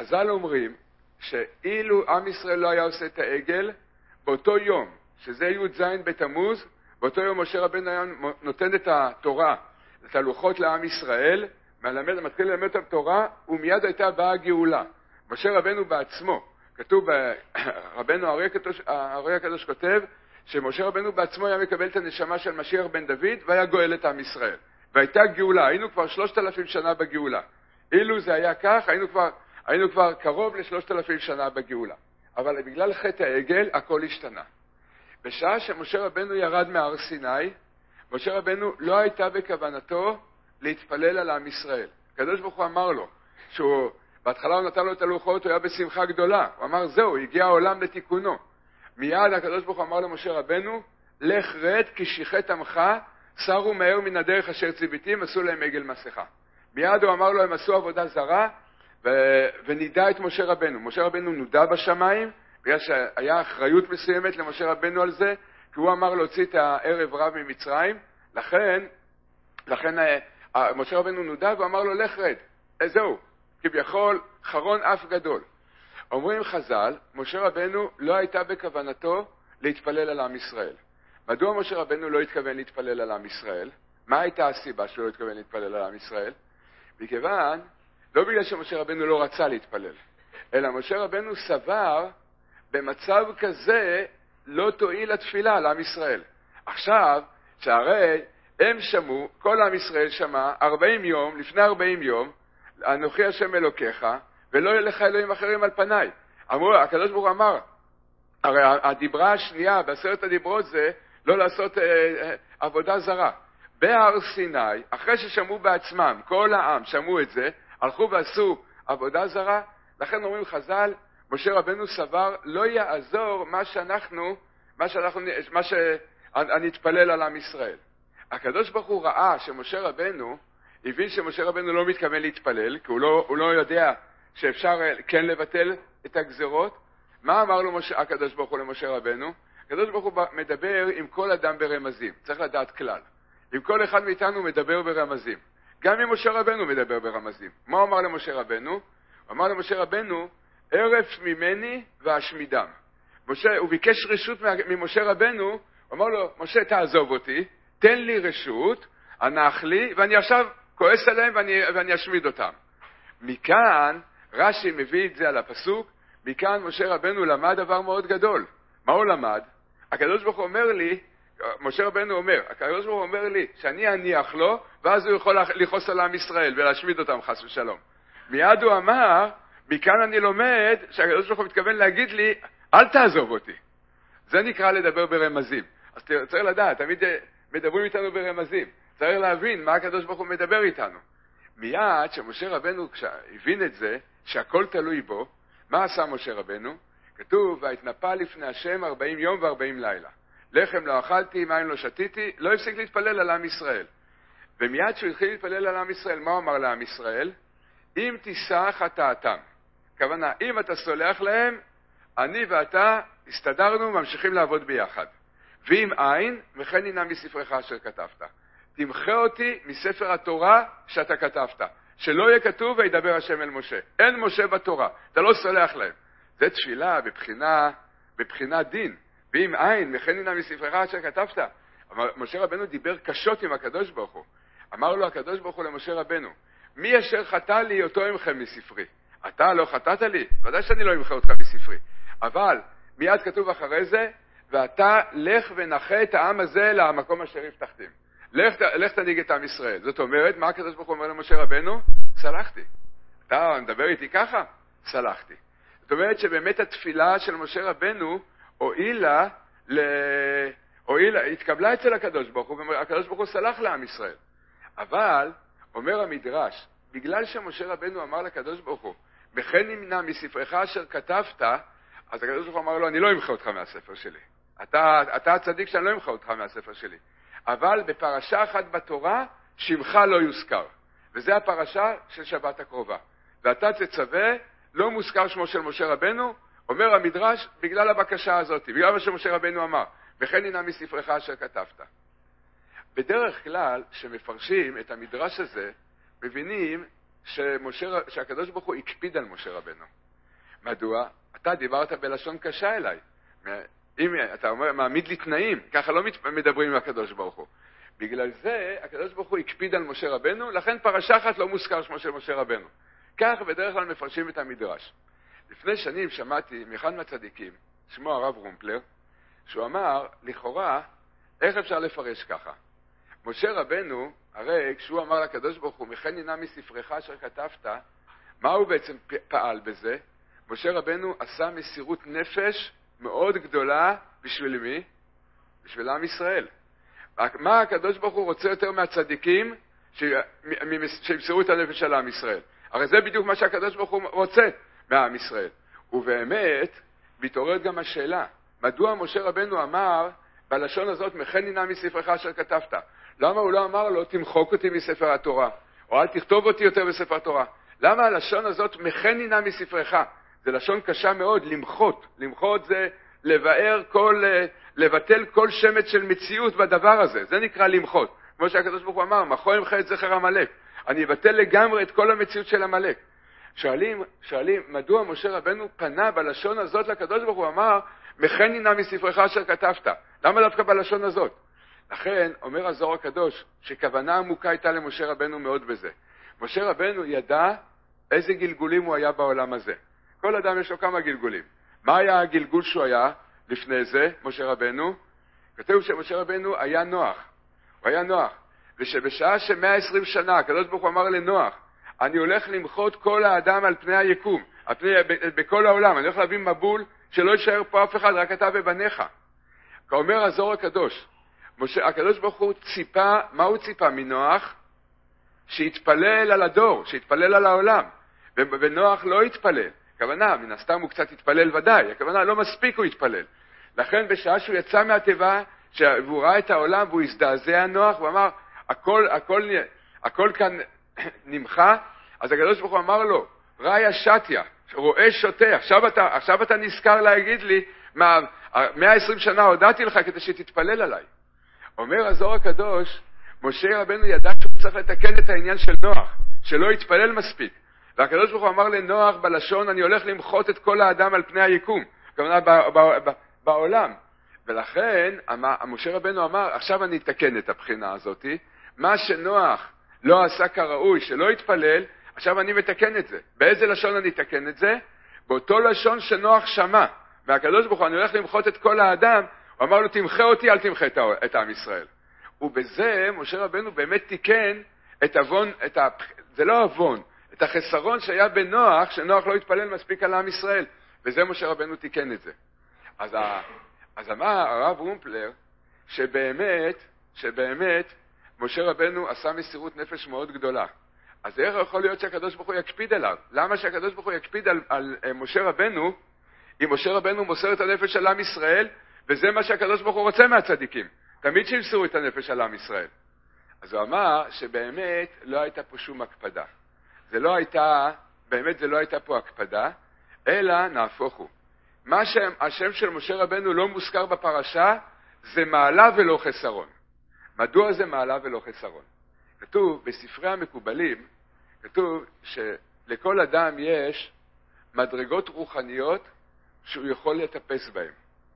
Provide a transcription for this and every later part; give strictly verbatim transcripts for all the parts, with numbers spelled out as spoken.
חז"ל אומרים שאילו עם ישראל לא היה עושה את העגל, באותו יום, שזה י"ז בתמוז, באותו יום משה רבנו היה נותן את התורה, את הלוחות לעם ישראל, מלמד, מתחיל ללמד את התורה, ומיד הייתה באה הגאולה. משה רבנו בעצמו, כתוב, רבנו הארי הקדוש כותב, שמשה רבנו בעצמו היה מקבל את הנשמה של משיח בן דוד, והיה גואל את עם ישראל. והייתה גאולה, היינו כבר שלושת אלפים שנה בגאולה. אילו זה היה כך, היינו כבר, היינו כבר קרוב לשלושת אלפים שנה בגאולה. אבל בגלל חטא העגל, הכל השתנה. בשעה שמשה רבנו ירד מהר סיני, משה רבנו לא הייתה בכוונתו להתפלל על עם ישראל. הקדוש ברוך הוא אמר לו, שהוא, בהתחלה הוא נתן לו את הלוחות, הוא היה בשמחה גדולה. הוא אמר, זהו, הגיע העולם לתיקונו. מיד הקדוש ברוך הוא אמר למשה רבנו, לך רד כי שיחת עמך, סרו מהר מן הדרך אשר ציוויתים, עשו להם עגל מסכה. מיד הוא אמר לו, הם עשו עבודה זרה, ו- ונידע את משה רבנו. משה רבנו נודע בשמיים, בגלל שהיה אחריות מסוימת למשה רבנו על זה, כי הוא אמר להוציא את הערב רב ממצרים, לכן, לכן משה רבנו נודע, והוא אמר לו, לך רד. זהו, כביכול חרון אף גדול. אומרים חז"ל, משה רבנו לא הייתה בכוונתו להתפלל על עם ישראל. מדוע משה רבנו לא התכוון להתפלל על עם ישראל? מה הייתה הסיבה שהוא לא התכוון להתפלל על עם ישראל? מכיוון, לא בגלל שמשה רבנו לא רצה להתפלל, אלא משה רבנו סבר, במצב כזה לא תועיל התפילה על עם ישראל. עכשיו, שהרי הם שמעו, כל עם ישראל שמע, ארבעים יום, לפני ארבעים יום, אנוכי השם אלוקיך, ולא יהיה לך אלוהים אחרים על פניי. אמרו, הקדוש ברוך הוא אמר, הרי הדיברה השנייה בעשרת הדיברות זה לא לעשות אה, אה, עבודה זרה. בהר סיני, אחרי ששמעו בעצמם, כל העם שמעו את זה, הלכו ועשו עבודה זרה, לכן אומרים חז"ל, משה רבנו סבר, לא יעזור מה שאנחנו, מה שאנחנו, מה שאני אתפלל על עם ישראל. הקדוש ברוך הוא ראה שמשה רבנו, הבין שמשה רבנו לא מתכוון להתפלל, כי הוא לא, הוא לא יודע שאפשר כן לבטל את הגזרות. מה אמר לו משה, הקדוש ברוך הוא למשה רבנו? הקדוש ברוך הוא מדבר עם כל אדם ברמזים, צריך לדעת כלל. עם כל אחד מאיתנו מדבר ברמזים. גם עם משה רבנו מדבר ברמזים. מה הוא אמר למשה רבנו? הוא אמר למשה רבנו, ערף ממני ואשמידם. משה, הוא ביקש רשות ממשה רבנו, הוא אמר לו, משה תעזוב אותי, תן לי רשות, הנח לי, ואני עכשיו כועס עליהם ואני, ואני אשמיד אותם. מכאן, רש"י מביא את זה על הפסוק, מכאן משה רבנו למד דבר מאוד גדול. מה הוא למד? הקדוש ברוך הוא אומר לי, משה רבנו אומר, הקדוש ברוך הוא אומר לי, שאני אניח לו, ואז הוא יכול לכעוס על עם ישראל ולהשמיד אותם חס ושלום. מיד הוא אמר, מכאן אני לומד שהקדוש ברוך הוא מתכוון להגיד לי, אל תעזוב אותי. זה נקרא לדבר ברמזים. אז צריך לדעת, תמיד מדברים איתנו ברמזים. צריך להבין מה הקדוש ברוך הוא מדבר איתנו. מיד שמשה רבנו הבין את זה, שהכל תלוי בו, מה עשה משה רבנו? כתוב, והתנפל לפני השם ארבעים יום וארבעים לילה. לחם לא אכלתי, מים לא שתיתי, לא הפסיק להתפלל על עם ישראל. ומיד שהוא התחיל להתפלל על עם ישראל, מה הוא אמר לעם ישראל? אם תישא חטאתם. הכוונה, אם אתה סולח להם, אני ואתה הסתדרנו, ממשיכים לעבוד ביחד. ואם אין, וכן הנה מספרך אשר כתבת. תמחה אותי מספר התורה שאתה כתבת. שלא יהיה כתוב וידבר השם אל משה. אין משה בתורה, אתה לא סולח להם. זה תפילה בבחינה, בבחינה דין. ואם אין, וכן הנה מספרך אשר כתבת. משה רבנו דיבר קשות עם הקדוש ברוך הוא. אמר לו הקדוש ברוך הוא למשה רבנו, מי אשר חטא לי אותו ימחה מספרי. אתה לא חטאת לי? ודאי שאני לא ימחה אותך מספרי. אבל מיד כתוב אחרי זה, ואתה לך ונחה את העם הזה למקום אשר הבטחתם. לך, לך תנהיג את עם ישראל. זאת אומרת, מה הקדוש ברוך הוא אומר למשה רבנו? סלחתי. אתה מדבר איתי ככה? סלחתי. זאת אומרת שבאמת התפילה של משה רבנו הועילה, ל... הועילה, התקבלה אצל הקדוש ברוך הוא, והקדוש ברוך הוא סלח לעם ישראל. אבל, אומר המדרש, בגלל שמשה רבנו אמר לקדוש ברוך הוא, וכן נמנע מספרך אשר כתבת, אז הקדוש ברוך הוא אמר לו, אני לא אמחה אותך מהספר שלי. אתה, אתה הצדיק שאני לא אמחה אותך מהספר שלי. אבל בפרשה אחת בתורה, שמך לא יוזכר. וזה הפרשה של שבת הקרובה. ואתה תצווה, לא מוזכר שמו של משה רבנו, אומר המדרש, בגלל הבקשה הזאת, בגלל מה שמשה רבנו אמר, וכן הנה מספרך אשר כתבת. בדרך כלל, שמפרשים את המדרש הזה, מבינים שמשה, שהקדוש ברוך הוא הקפיד על משה רבנו. מדוע? אתה דיברת בלשון קשה אליי. אם אתה אומר, מעמיד לי תנאים, ככה לא מדברים עם הקדוש ברוך הוא. בגלל זה הקדוש ברוך הוא הקפיד על משה רבנו, לכן פרשה אחת לא מוזכר שמו של משה רבנו. כך בדרך כלל מפרשים את המדרש. לפני שנים שמעתי מאחד מהצדיקים, שמו הרב רומפלר, שהוא אמר, לכאורה, איך אפשר לפרש ככה? משה רבנו, הרי כשהוא אמר לקדוש ברוך הוא, מכן הנה מספרך אשר כתבת, מה הוא בעצם פעל בזה? משה רבנו עשה מסירות נפש מאוד גדולה בשביל מי? בשביל עם ישראל. מה הקדוש ברוך הוא רוצה יותר מהצדיקים שימסרו את הנפש של עם ישראל? הרי זה בדיוק מה שהקדוש ברוך הוא רוצה מהעם ישראל. ובאמת, מתעוררת גם השאלה, מדוע משה רבנו אמר בלשון הזאת, מכן הנה מספרך אשר כתבת? למה הוא לא אמר לו, תמחוק אותי מספר התורה, או אל תכתוב אותי יותר בספר התורה? למה הלשון הזאת, מכן הנה מספרך? זה לשון קשה מאוד, למחות. למחות זה לבאר כל, לבטל כל שמץ של מציאות בדבר הזה. זה נקרא למחות. כמו שהקדוש ברוך הוא אמר, מחו ימחה את זכר עמלק. אני אבטל לגמרי את כל המציאות של עמלק. שואלים, שואלים, מדוע משה רבנו פנה בלשון הזאת לקדוש ברוך הוא? אמר, מכן הנה מספרך אשר כתבת. למה דווקא בלשון הזאת? לכן, אומר הזוהר הקדוש, שכוונה עמוקה הייתה למשה רבנו מאוד בזה. משה רבנו ידע איזה גלגולים הוא היה בעולם הזה. כל אדם יש לו כמה גלגולים. מה היה הגלגול שהוא היה לפני זה, משה רבנו? כתוב שמשה רבנו היה נוח. הוא היה נוח. ושבשעה ש-מאה ועשרים שנה, הקדוש ברוך הוא אמר לנוח, אני הולך למחות כל האדם על פני היקום, על פני, בכל העולם. אני הולך להביא מבול שלא יישאר פה אף אחד, רק אתה ובניך. כאומר הזוהר הקדוש, משה, הקדוש ברוך הוא ציפה, מה הוא ציפה מנוח? שיתפלל על הדור, שיתפלל על העולם. ונוח לא יתפלל. הכוונה, מן הסתם הוא קצת יתפלל ודאי, הכוונה לא מספיק הוא יתפלל. לכן בשעה שהוא יצא מהטבע, והוא ראה את העולם והוא הזדעזע נוח, הוא אמר, הכל, הכל, הכל כאן נמחה, אז הקדוש ברוך הוא אמר לו, ראיה שתיה, רואה שותה, עכשיו אתה, עכשיו אתה נזכר להגיד לי, מה, מאה ועשרים שנה הודעתי לך כדי שתתפלל עליי. אומר הזוהר הקדוש, משה רבנו ידע שהוא צריך לתקן את העניין של נוח, שלא יתפלל מספיק. והקדוש ברוך הוא אמר לנוח בלשון, אני הולך למחות את כל האדם על פני היקום, כמובן בעולם. ולכן, משה רבנו אמר, עכשיו אני אתקן את הבחינה הזאת, מה שנוח לא עשה כראוי, שלא יתפלל, עכשיו אני מתקן את זה. באיזה לשון אני אתקן את זה? באותו לשון שנוח שמע. והקדוש ברוך הוא, אני הולך למחות את כל האדם, הוא אמר לו, תמחה אותי, אל תמחה את עם ישראל. ובזה, משה רבנו באמת תיקן את אבון, את ה... זה לא אבון, את החסרון שהיה בנוח, שנוח לא התפלל מספיק על עם ישראל. וזה משה רבנו תיקן את זה. אז, ה... אז אמר הרב רומפלר, שבאמת, שבאמת, משה רבנו עשה מסירות נפש מאוד גדולה. אז איך יכול להיות שהקדוש ברוך הוא יקפיד עליו? למה שהקדוש ברוך הוא יקפיד על, על, על משה רבנו, אם משה רבנו מוסר את הנפש על עם ישראל, וזה מה שהקדוש ברוך הוא רוצה מהצדיקים. תמיד שימסרו את הנפש על עם ישראל. אז הוא אמר שבאמת לא הייתה פה שום הקפדה. זה לא הייתה, באמת זה לא הייתה פה הקפדה, אלא נהפוך הוא. מה שם, השם של משה רבנו לא מוזכר בפרשה, זה מעלה ולא חסרון. מדוע זה מעלה ולא חסרון? כתוב בספרי המקובלים, כתוב שלכל אדם יש מדרגות רוחניות שהוא יכול לטפס בהן.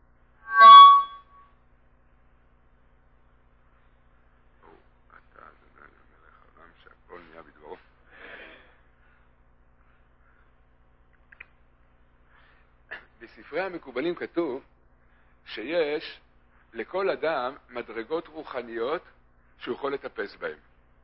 בספרי המקובלים כתוב שיש לכל אדם מדרגות רוחניות שהוא יכול לטפס בהן.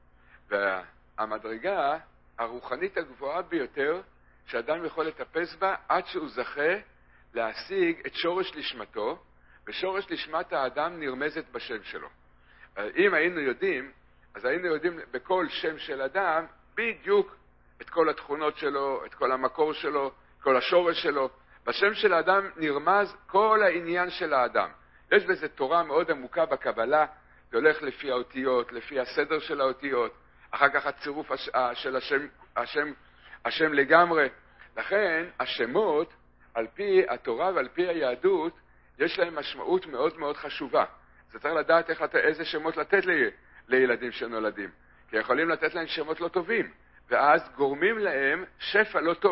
והמדרגה הרוחנית הגבוהה ביותר שאדם יכול לטפס בה עד שהוא זכה להשיג את שורש לשמתו, ושורש לשמת האדם נרמזת בשם שלו. אם היינו יודעים, אז היינו יודעים בכל שם של אדם בדיוק את כל התכונות שלו, את כל המקור שלו, כל השורש שלו. בשם של האדם נרמז כל העניין של האדם. יש בזה תורה מאוד עמוקה בקבלה, זה הולך לפי האותיות, לפי הסדר של האותיות, אחר כך הצירוף של השם, השם, השם לגמרי. לכן השמות, על פי התורה ועל פי היהדות, יש להם משמעות מאוד מאוד חשובה. זה צריך לדעת איך, איזה שמות לתת לי, לילדים שנולדים. כי יכולים לתת להם שמות לא טובים, ואז גורמים להם שפע לא טוב.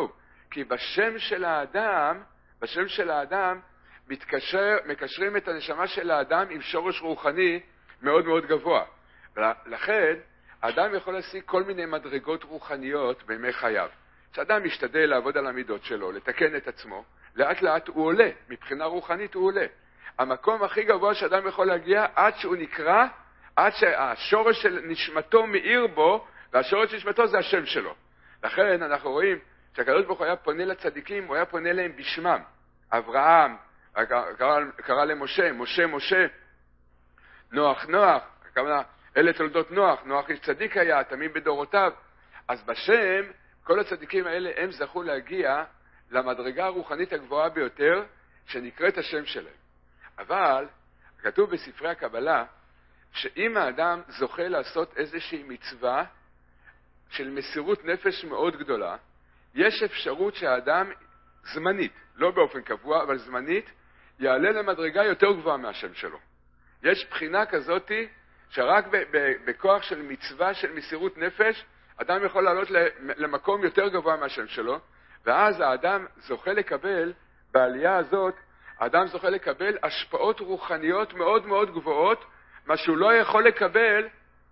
כי בשם של האדם, בשם של האדם, מתקשר, מקשרים את הנשמה של האדם עם שורש רוחני מאוד מאוד גבוה. ולכן, האדם יכול להשיג כל מיני מדרגות רוחניות בימי חייו. כשאדם משתדל לעבוד על המידות שלו, לתקן את עצמו, לאט לאט הוא עולה, מבחינה רוחנית הוא עולה. המקום הכי גבוה שאדם יכול להגיע עד שהוא נקרא, עד שהשורש של נשמתו מאיר בו, והשורש של נשמתו זה השם שלו. לכן אנחנו רואים שהקדוש ברוך הוא היה פונה לצדיקים, הוא היה פונה להם בשמם. אברהם, קרא, קרא למשה, משה, משה, נוח, נוח, כמובן, אלה תולדות נוח, נוח איש צדיק היה, תמים בדורותיו. אז בשם, כל הצדיקים האלה הם זכו להגיע למדרגה הרוחנית הגבוהה ביותר, שנקראת השם שלהם. אבל, כתוב בספרי הקבלה, שאם האדם זוכה לעשות איזושהי מצווה של מסירות נפש מאוד גדולה, יש אפשרות שהאדם זמנית, לא באופן קבוע, אבל זמנית, יעלה למדרגה יותר גבוהה מהשם שלו. יש בחינה כזאת שרק בכוח של מצווה של מסירות נפש, אדם יכול לעלות למקום יותר גבוה מהשם שלו, ואז האדם זוכה לקבל, בעלייה הזאת, האדם זוכה לקבל השפעות רוחניות מאוד מאוד גבוהות, מה שהוא לא יכול לקבל,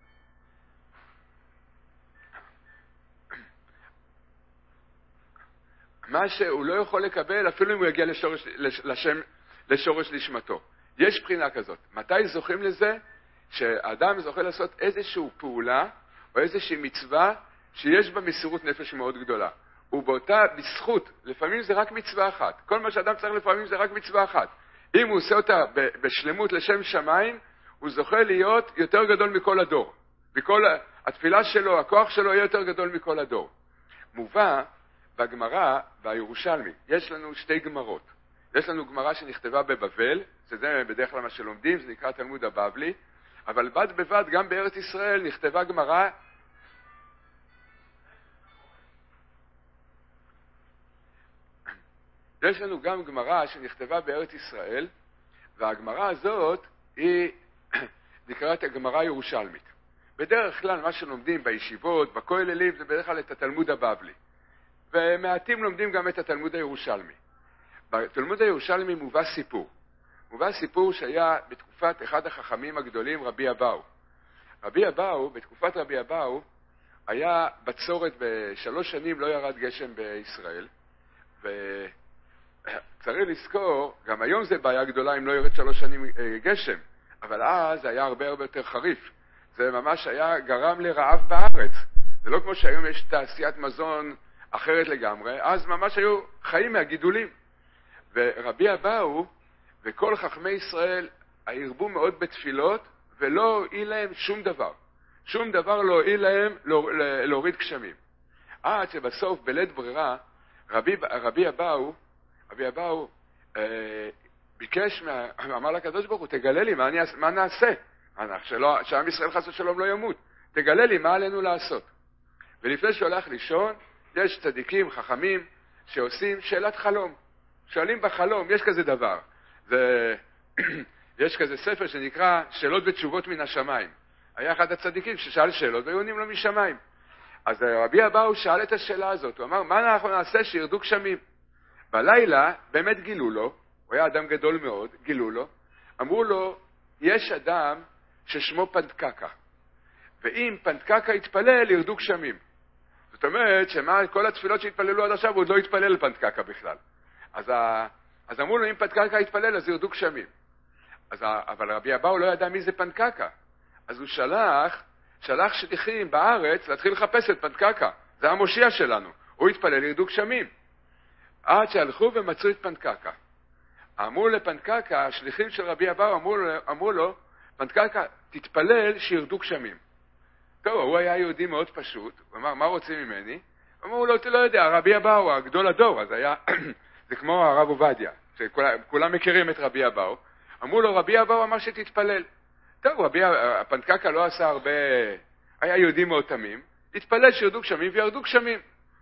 מה שהוא לא יכול לקבל אפילו אם הוא יגיע לשורש, לשם, לשורש נשמתו. יש בחינה כזאת. מתי זוכים לזה? שהאדם זוכה לעשות איזושהי פעולה או איזושהי מצווה שיש בה מסירות נפש מאוד גדולה. ובאותה, בזכות, לפעמים זה רק מצווה אחת. כל מה שאדם צריך לפעמים זה רק מצווה אחת. אם הוא עושה אותה בשלמות לשם שמיים, הוא זוכה להיות יותר גדול מכל הדור. בכל, התפילה שלו, הכוח שלו יהיה יותר גדול מכל הדור. מובא בגמרא, בירושלמי, יש לנו שתי גמרות. יש לנו גמרא שנכתבה בבבל, שזה בדרך כלל מה שלומדים, זה נקרא תלמוד הבבלי, אבל בד בבד גם בארץ ישראל נכתבה גמרא, יש לנו גם גמרא שנכתבה בארץ ישראל, והגמרא הזאת היא נקראת הגמרא הירושלמית. בדרך כלל מה שלומדים בישיבות, בכוללים, זה בדרך כלל את התלמוד הבבלי. ומעטים לומדים גם את התלמוד הירושלמי. בתלמוד הירושלמי מובא סיפור. מובא סיפור שהיה בתקופת אחד החכמים הגדולים, רבי אבאו. רבי אבאו, בתקופת רבי אבאו, היה בצורת בשלוש שנים, לא ירד גשם בישראל. וצריך לזכור, גם היום זה בעיה גדולה אם לא ירד שלוש שנים גשם. אבל אז היה הרבה הרבה יותר חריף. זה ממש היה גרם לרעב בארץ. זה לא כמו שהיום יש תעשיית מזון אחרת לגמרי, אז ממש היו חיים מהגידולים. ורבי אבאו וכל חכמי ישראל הרבו מאוד בתפילות, ולא הועיל להם שום דבר. שום דבר לא הועיל להם להוריד גשמים. עד שבסוף, בלית ברירה, רבי, רבי אבאו, רבי אבאו אה, ביקש, מה, אמר לקדוש ברוך הוא, תגלה לי מה, אני, מה נעשה? שלא, שעם ישראל חס ושלום לא ימות. תגלה לי מה עלינו לעשות. ולפני שהוא הולך לישון, יש צדיקים, חכמים, שעושים שאלת חלום. שואלים בחלום, יש כזה דבר. זה, יש כזה ספר שנקרא שאלות ותשובות מן השמיים. היה אחד הצדיקים ששאל שאלות והיו עונים לו משמיים. אז רבי אבאו שאל את השאלה הזאת. הוא אמר, מה אנחנו נעשה שירדו גשמים? בלילה באמת גילו לו, הוא היה אדם גדול מאוד, גילו לו, אמרו לו, יש אדם ששמו פנדקקה. ואם פנדקקה יתפלל, ירדו גשמים. זאת אומרת, שמה, כל התפילות שהתפללו עד עכשיו, הוא עוד לא התפלל לפנדקקה בכלל. אז, ה, אז אמרו לו, אם פנדקקה יתפלל, אז ירדו גשמים. אז, אבל רבי אבאו לא ידע מי זה פנדקקה. אז הוא שלח, שלח שליחים בארץ להתחיל לחפש את פנדקקה. זה המושיע שלנו. הוא התפלל, ירדו גשמים. עד שהלכו ומצאו את פנדקקה. אמרו לפנדקקה, השליחים של רבי אבאו אמרו, אמרו לו, פנדקקה, תתפלל שירדו גשמים. טוב, הוא היה יהודי מאוד פשוט, הוא אמר, מה רוצים ממני? אמרו לו, אתה לא יודע, רבי אבאו, הגדול הדור, אז היה, זה כמו הרב עובדיה, שכולם מכירים את רבי אבאו. אמרו לו, רבי אבאו אמר שתתפלל. טוב, רבי, הפנדקקה לא עשה הרבה, היה יהודי מאוד תמים, התפלל שירדו גשמים וירדו גשמים.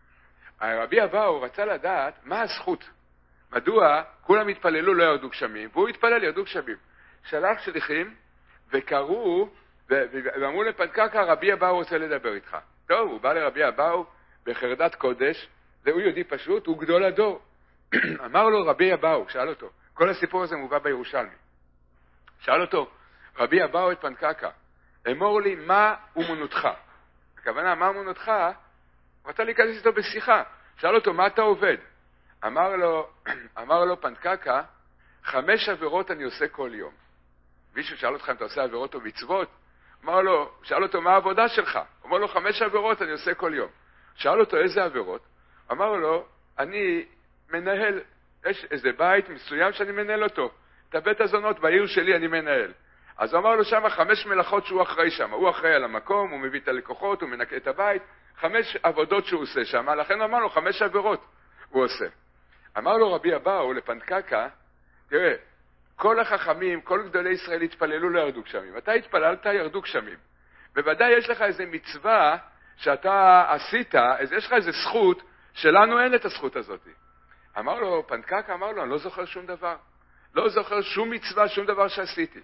רבי אבאו רצה לדעת מה הזכות, מדוע כולם התפללו לא ירדו גשמים, והוא התפלל ירדו גשמים. שלח שליחים וקראו, ואמרו לפנדקקה, רבי אבאו רוצה לדבר איתך. טוב, הוא בא לרבי אבאו בחרדת קודש, והוא יהודי פשוט, הוא גדול הדור. אמר לו רבי אבאו, שאל אותו, כל הסיפור הזה מובא בירושלמי. שאל אותו, רבי אבאו את פנקקה, אמור לי מה אומנותך. הכוונה, מה אומנותך? רצה להיכנס איתו בשיחה. שאל אותו, מה אתה עובד? אמר לו, אמר לו פנקקה, חמש עבירות אני עושה כל יום. מישהו שאל אותך אם אתה עושה עבירות או מצוות? אמר לו, שאל אותו, מה העבודה שלך? אמר לו, חמש עבירות אני עושה כל יום. שאל אותו, איזה עבירות? אמר לו, אני מנהל, יש איזה בית מסוים שאני מנהל אותו. את הבית הזונות בעיר שלי אני מנהל. אז הוא אמר לו שם חמש מלאכות שהוא אחראי שם. הוא אחראי על המקום, הוא מביא את הלקוחות, הוא מנקה את הבית. חמש עבודות שהוא עושה שם, לכן הוא אמר לו, חמש עבירות הוא עושה. אמר לו רבי אבאו לפנקקה, תראה, כל החכמים, כל גדולי ישראל התפללו לא ירדו גשמים. אתה התפללת, ירדו גשמים. בוודאי יש לך איזו מצווה שאתה עשית, אז יש לך איזו זכות, שלנו אין את הזכות הזאת. אמר לו, פנקקה אמר לו, אני לא זוכר שום דבר. לא זוכר שום מצווה, שום דבר שעשיתי.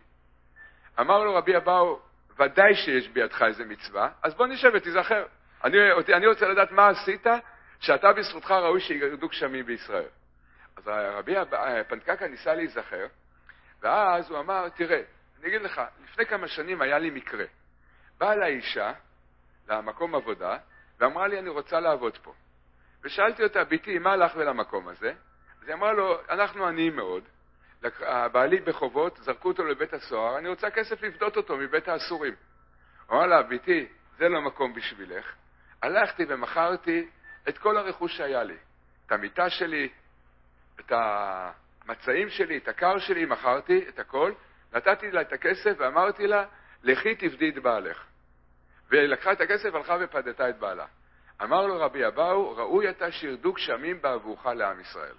אמר לו רבי אבאו, ודאי שיש בידך איזו מצווה, אז בוא נשב ותיזכר. אני, אני רוצה לדעת מה עשית, שאתה בזכותך ראוי שירדו גשמים בישראל. אז רבי פנקקה ניסה להיזכר, ואז הוא אמר, תראה, אני אגיד לך, לפני כמה שנים היה לי מקרה. באה לה אישה למקום עבודה, ואמרה לי, אני רוצה לעבוד פה. ושאלתי אותה, ביתי, מה הלך למקום הזה? אז היא אמרה לו, אנחנו עניים מאוד, הבעלי בחובות, זרקו אותו לבית הסוהר, אני רוצה כסף לפדות אותו מבית האסורים. הוא אמר לה, ביתי, זה לא מקום בשבילך. הלכתי ומכרתי את כל הרכוש שהיה לי. את המיטה שלי, את המצעים שלי, את הקר שלי, מכרתי את הכל, נתתי לה את הכסף ואמרתי לה, לכי תפדי את בעלך. והיא לקחה את הכסף, הלכה ופדתה את בעלה. אמר לו רבי אבאו, ראוי אתה שירדו גשמים בעבורך לעם ישראל.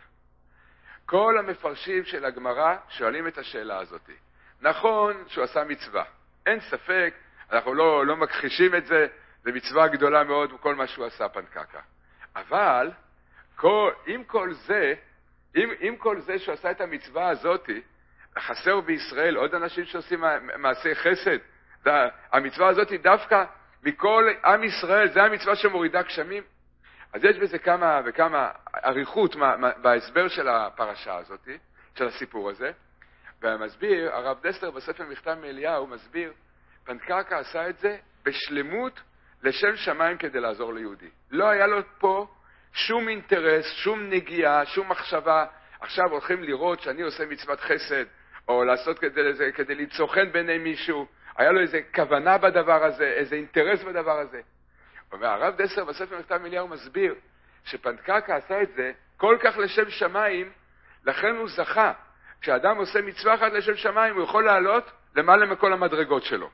כל המפרשים של הגמרא שואלים את השאלה הזאת. נכון שהוא עשה מצווה, אין ספק, אנחנו לא, לא מכחישים את זה, זה מצווה גדולה מאוד וכל מה שהוא עשה פנקקה. אבל כל, עם כל זה, עם, עם כל זה שהוא עשה את המצווה הזאת, חסר בישראל עוד אנשים שעושים מעשי חסד. המצווה הזאת דווקא מכל עם ישראל, זה המצווה שמורידה גשמים. אז יש בזה כמה וכמה עריכות בהסבר של הפרשה הזאת, של הסיפור הזה. והמסביר, הרב דסלר בספר מכתב מאליהו, מסביר, פנקקה עשה את זה בשלמות לשם שמיים כדי לעזור ליהודי. לא היה לו פה שום אינטרס, שום נגיעה, שום מחשבה. עכשיו הולכים לראות שאני עושה מצוות חסד, או לעשות כדי, כדי ליצור חן בעיני מישהו. היה לו איזו כוונה בדבר הזה, איזה אינטרס בדבר הזה. והרב דסלר בספר מכתב מאליהו מסביר שפנקקה עשה את זה כל כך לשם שמיים, לכן הוא זכה. כשאדם עושה מצווה אחת לשם שמיים, הוא יכול לעלות למעלה מכל המדרגות שלו.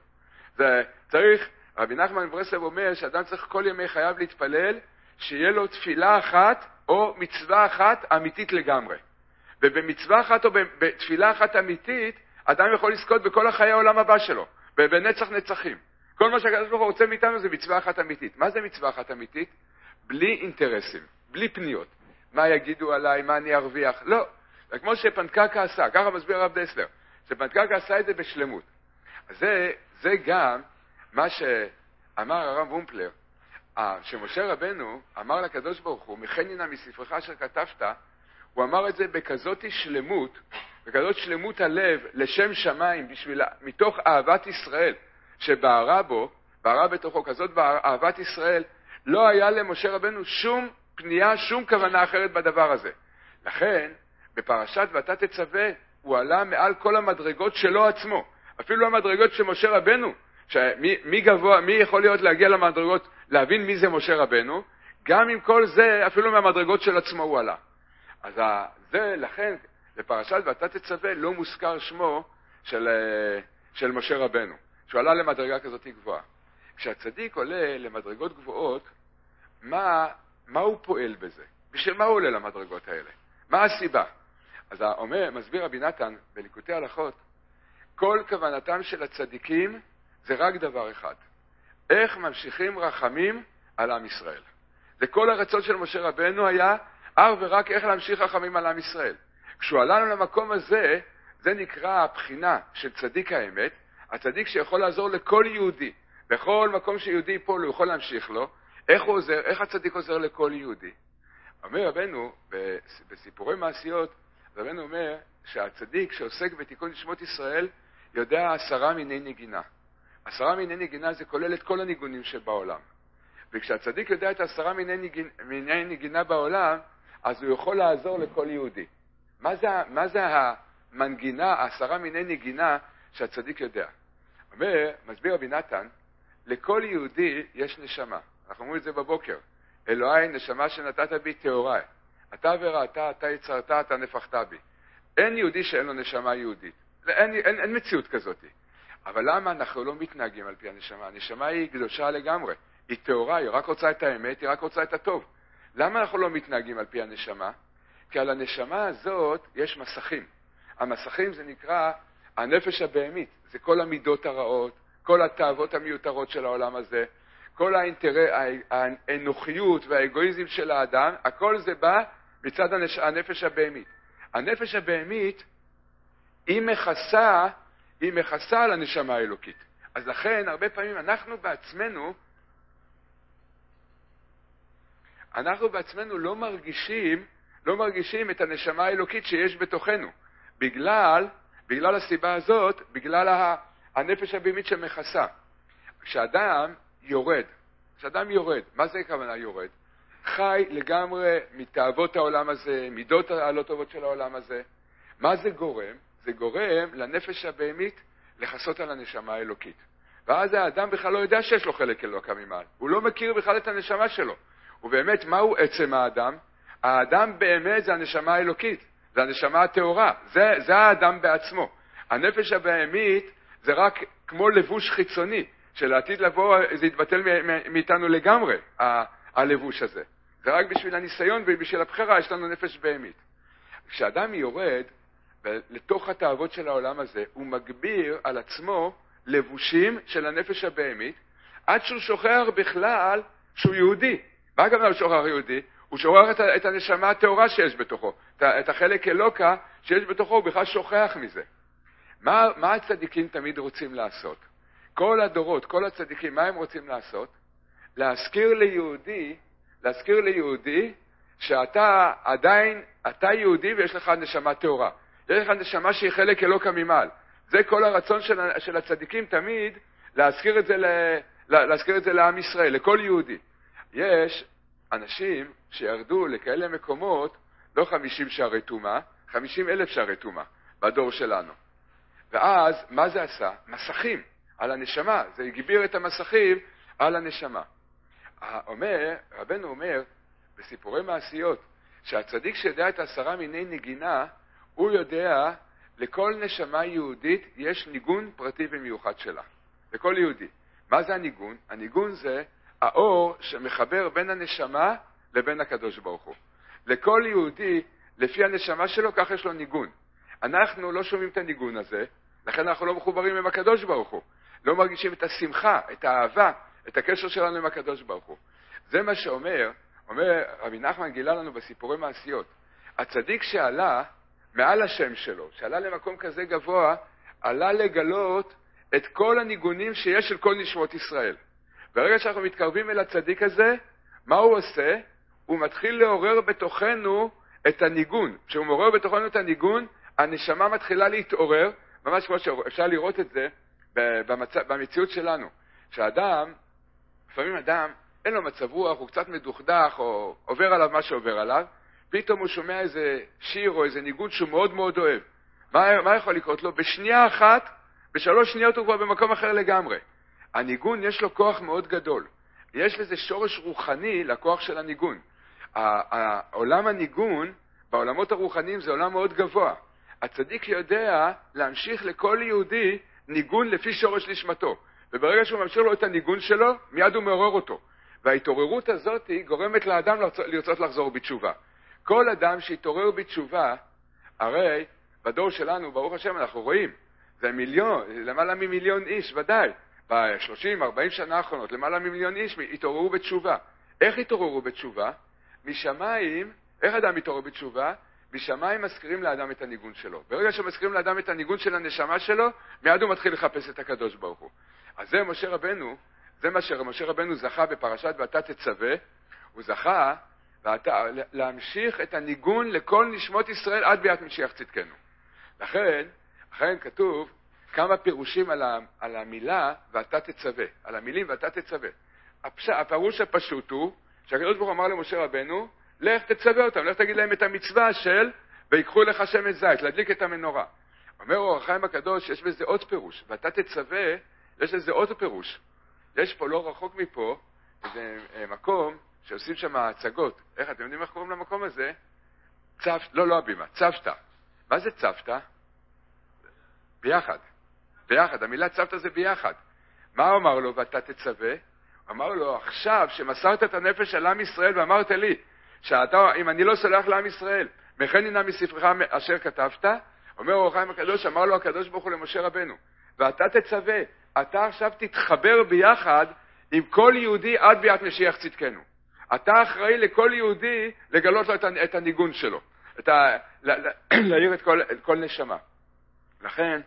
וצריך, רבי נחמן מברסלב אומר שאדם צריך כל ימי חייו להתפלל, שיהיה לו תפילה אחת או מצווה אחת אמיתית לגמרי. ובמצווה אחת או בתפילה אחת אמיתית, אדם יכול לזכות בכל החיי העולם הבא שלו, בנצח נצחים. כל מה שהקדוש ברוך הוא רוצה מאיתנו זה מצווה אחת אמיתית. מה זה מצווה אחת אמיתית? בלי אינטרסים, בלי פניות. מה יגידו עליי, מה אני ארוויח? לא. כמו שפנקקה עשה, ככה מסביר הרב דסלר, שפנקקה עשה את זה בשלמות. אז זה, זה גם מה שאמר הרב וומפלר, שמשה רבנו אמר לקדוש ברוך הוא, מכנינה מספרך אשר כתבת, הוא אמר את זה בכזאת שלמות, בכזאת שלמות הלב לשם שמיים, בשביל, מתוך אהבת ישראל, שבערה בו, בערה בתוכו כזאת אהבת ישראל, לא היה למשה רבנו שום פנייה, שום כוונה אחרת בדבר הזה. לכן, בפרשת ואתה תצווה, הוא עלה מעל כל המדרגות שלו עצמו. אפילו המדרגות של משה רבנו, שמי, מי גבוה, מי יכול להיות להגיע למדרגות, להבין מי זה משה רבנו, גם עם כל זה, אפילו מהמדרגות של עצמו הוא עלה. אז זה, לכן, בפרשת ואתה תצווה, לא מוזכר שמו של, של משה רבנו, שהוא עלה למדרגה כזאת גבוהה. כשהצדיק עולה למדרגות גבוהות, מה, מה הוא פועל בזה? בשביל מה הוא עולה למדרגות האלה? מה הסיבה? אז אומר, מסביר רבי נתן בליקוטי הלכות, כל כוונתם של הצדיקים זה רק דבר אחד. איך ממשיכים רחמים על עם ישראל. זה כל הרצון של משה רבנו היה, אך ורק איך להמשיך רחמים על עם ישראל. כשהוא עלה למקום הזה, זה נקרא הבחינה של צדיק האמת, הצדיק שיכול לעזור לכל יהודי. בכל מקום שיהודי פה הוא יכול להמשיך לו. איך הוא עוזר? איך הצדיק עוזר לכל יהודי? אומר רבנו, בסיפורי מעשיות, רבנו אומר שהצדיק שעוסק בתיקון נשמות ישראל יודע עשרה מיני נגינה. עשרה מיני נגינה זה כולל את כל הניגונים שבעולם. וכשהצדיק יודע את עשרה מיני, נגינה, מיני נגינה בעולם, אז הוא יכול לעזור לכל יהודי. מה זה, מה זה המנגינה, העשרה מיני נגינה שהצדיק יודע? אומר, מסביר רבי נתן, לכל יהודי יש נשמה. אנחנו אומרים את זה בבוקר. אלוהי, נשמה שנתת בי תאורי. אתה וראית, אתה יצרת, אתה נפחת בי. אין יהודי שאין לו נשמה יהודית. אין, אין, אין מציאות כזאת. אבל למה אנחנו לא מתנהגים על פי הנשמה? הנשמה היא קדושה לגמרי. היא תאורה, היא רק רוצה את האמת, היא רק רוצה את הטוב. למה אנחנו לא מתנהגים על פי הנשמה? כי על הנשמה הזאת יש מסכים. המסכים זה נקרא הנפש הבהמית. זה כל המידות הרעות, כל התאוות המיותרות של העולם הזה, כל האינטרס, האנוכיות והאגואיזם של האדם, הכל זה בא מצד הנש... הנפש הבהמית. הנפש הבהמית היא מכסה, היא מכסה על הנשמה האלוקית. אז לכן הרבה פעמים אנחנו בעצמנו, אנחנו בעצמנו לא מרגישים, לא מרגישים את הנשמה האלוקית שיש בתוכנו. בגלל, בגלל הסיבה הזאת, בגלל הנפש הבהמית שמכסה. כשאדם יורד, כשאדם יורד, מה זה הכוונה יורד? חי לגמרי מתאוות העולם הזה, מידות הלא טובות של העולם הזה. מה זה גורם? זה גורם לנפש הבהמית לחסות על הנשמה האלוקית. ואז האדם בכלל לא יודע שיש לו חלק אלוקה ממעל. הוא לא מכיר בכלל את הנשמה שלו. ובאמת, מהו עצם האדם? האדם באמת זה הנשמה האלוקית, זה הנשמה התאורה, זה, זה האדם בעצמו. הנפש הבהמית זה רק כמו לבוש חיצוני, שלעתיד לבוא זה יתבטל מאיתנו לגמרי, ה- הלבוש הזה. זה רק בשביל הניסיון ובשביל הבחירה יש לנו נפש בהמית. כשאדם יורד לתוך התאוות של העולם הזה, הוא מגביר על עצמו לבושים של הנפש הבהמית, עד שהוא שוכח בכלל שהוא יהודי. מה הכוונה הוא שוכח יהודי? הוא שוכח את, את הנשמה התאורה שיש בתוכו, את, את החלק אלוקה שיש בתוכו, הוא בכלל שוכח מזה. מה, מה הצדיקים תמיד רוצים לעשות? כל הדורות, כל הצדיקים, מה הם רוצים לעשות? להזכיר ליהודי, להזכיר ליהודי שאתה עדיין, אתה יהודי ויש לך נשמה תאורה. יש לך נשמה שהיא חלק אלוקה ממעל. זה כל הרצון של, של הצדיקים תמיד, להזכיר את זה, ל, להזכיר את זה לעם ישראל, לכל יהודי. יש אנשים שירדו לכאלה מקומות, לא חמישים שערי טומאה, חמישים אלף שערי טומאה, בדור שלנו. ואז, מה זה עשה? מסכים על הנשמה. זה הגביר את המסכים על הנשמה. אומר, רבנו אומר, בסיפורי מעשיות, שהצדיק שיודע את עשרה מיני נגינה, הוא יודע, לכל נשמה יהודית יש ניגון פרטי ומיוחד שלה. לכל יהודי. מה זה הניגון? הניגון זה האור שמחבר בין הנשמה לבין הקדוש ברוך הוא. לכל יהודי, לפי הנשמה שלו, כך יש לו ניגון. אנחנו לא שומעים את הניגון הזה, לכן אנחנו לא מחוברים עם הקדוש ברוך הוא. לא מרגישים את השמחה, את האהבה, את הקשר שלנו עם הקדוש ברוך הוא. זה מה שאומר, אומר רבי נחמן גילה לנו בסיפורי מעשיות. הצדיק שעלה מעל השם שלו, שעלה למקום כזה גבוה, עלה לגלות את כל הניגונים שיש של כל נשמות ישראל. ברגע שאנחנו מתקרבים אל הצדיק הזה, מה הוא עושה? הוא מתחיל לעורר בתוכנו את הניגון. כשהוא מעורר בתוכנו את הניגון, הנשמה מתחילה להתעורר, ממש כמו שאפשר לראות את זה במצ... במציאות שלנו. שהאדם, לפעמים אדם, אין לו מצב רוח, הוא קצת מדוכדך, או עובר עליו מה שעובר עליו, פתאום הוא שומע איזה שיר או איזה ניגון שהוא מאוד מאוד אוהב. מה, מה יכול לקרות לו? בשנייה אחת, בשלוש שניות הוא כבר במקום אחר לגמרי. הניגון יש לו כוח מאוד גדול. יש לזה שורש רוחני לכוח של הניגון. העולם הניגון, בעולמות הרוחניים זה עולם מאוד גבוה. הצדיק יודע להמשיך לכל יהודי ניגון לפי שורש נשמתו. וברגע שהוא ממשיך לו את הניגון שלו, מיד הוא מעורר אותו. וההתעוררות הזאת גורמת לאדם לרצות לחזור בתשובה. כל אדם שהתעורר בתשובה, הרי בדור שלנו, ברוך השם, אנחנו רואים, זה מיליון, למעלה ממיליון איש, ודאי. ב-שלושים ארבעים שנה האחרונות, למעלה ממיליון איש התעוררו בתשובה. איך התעוררו בתשובה? משמיים, איך אדם התעורר בתשובה? משמיים מזכירים לאדם את הניגון שלו. ברגע שמזכירים לאדם את הניגון של הנשמה שלו, מיד הוא מתחיל לחפש את הקדוש ברוך הוא. אז זה משה רבנו, זה מה שמשה רבנו זכה בפרשת ואתה תצווה, הוא זכה ואתה, להמשיך את הניגון לכל נשמות ישראל עד ביאת משיח צדקנו. לכן, לכן כתוב כמה פירושים על, ה, על המילה ואתה תצווה, על המילים ואתה תצווה. הפש, הפירוש הפשוט הוא שהקדוש ברוך הוא אמר למשה רבנו, לך תצווה אותם, לך תגיד להם את המצווה של ויקחו לך שמן זית, להדליק את המנורה. אומר אור החיים הקדוש, יש בזה עוד פירוש, ואתה תצווה, יש לזה עוד פירוש. יש פה לא רחוק מפה, זה מקום שעושים שם הצגות. איך, אתם יודעים איך קוראים למקום הזה? צפת, לא, לא הבימה, צפת. מה זה צפת? ביחד. ביחד, המילה צפת זה ביחד. מה הוא אמר לו, ואתה תצווה? הוא אמר לו, עכשיו שמסרת את הנפש על עם ישראל ואמרת לי, שאתה, אם אני לא סולח לעם ישראל, מכן הנה מספרך אשר כתבת, אומר אור החיים הקדוש, אמר לו הקדוש ברוך הוא למשה רבנו, ואתה תצווה, אתה עכשיו תתחבר ביחד עם כל יהודי עד ביאת משיח צדקנו. אתה אחראי לכל יהודי לגלות לו את הניגון שלו, את ה, להעיר את כל, את כל נשמה. לכן,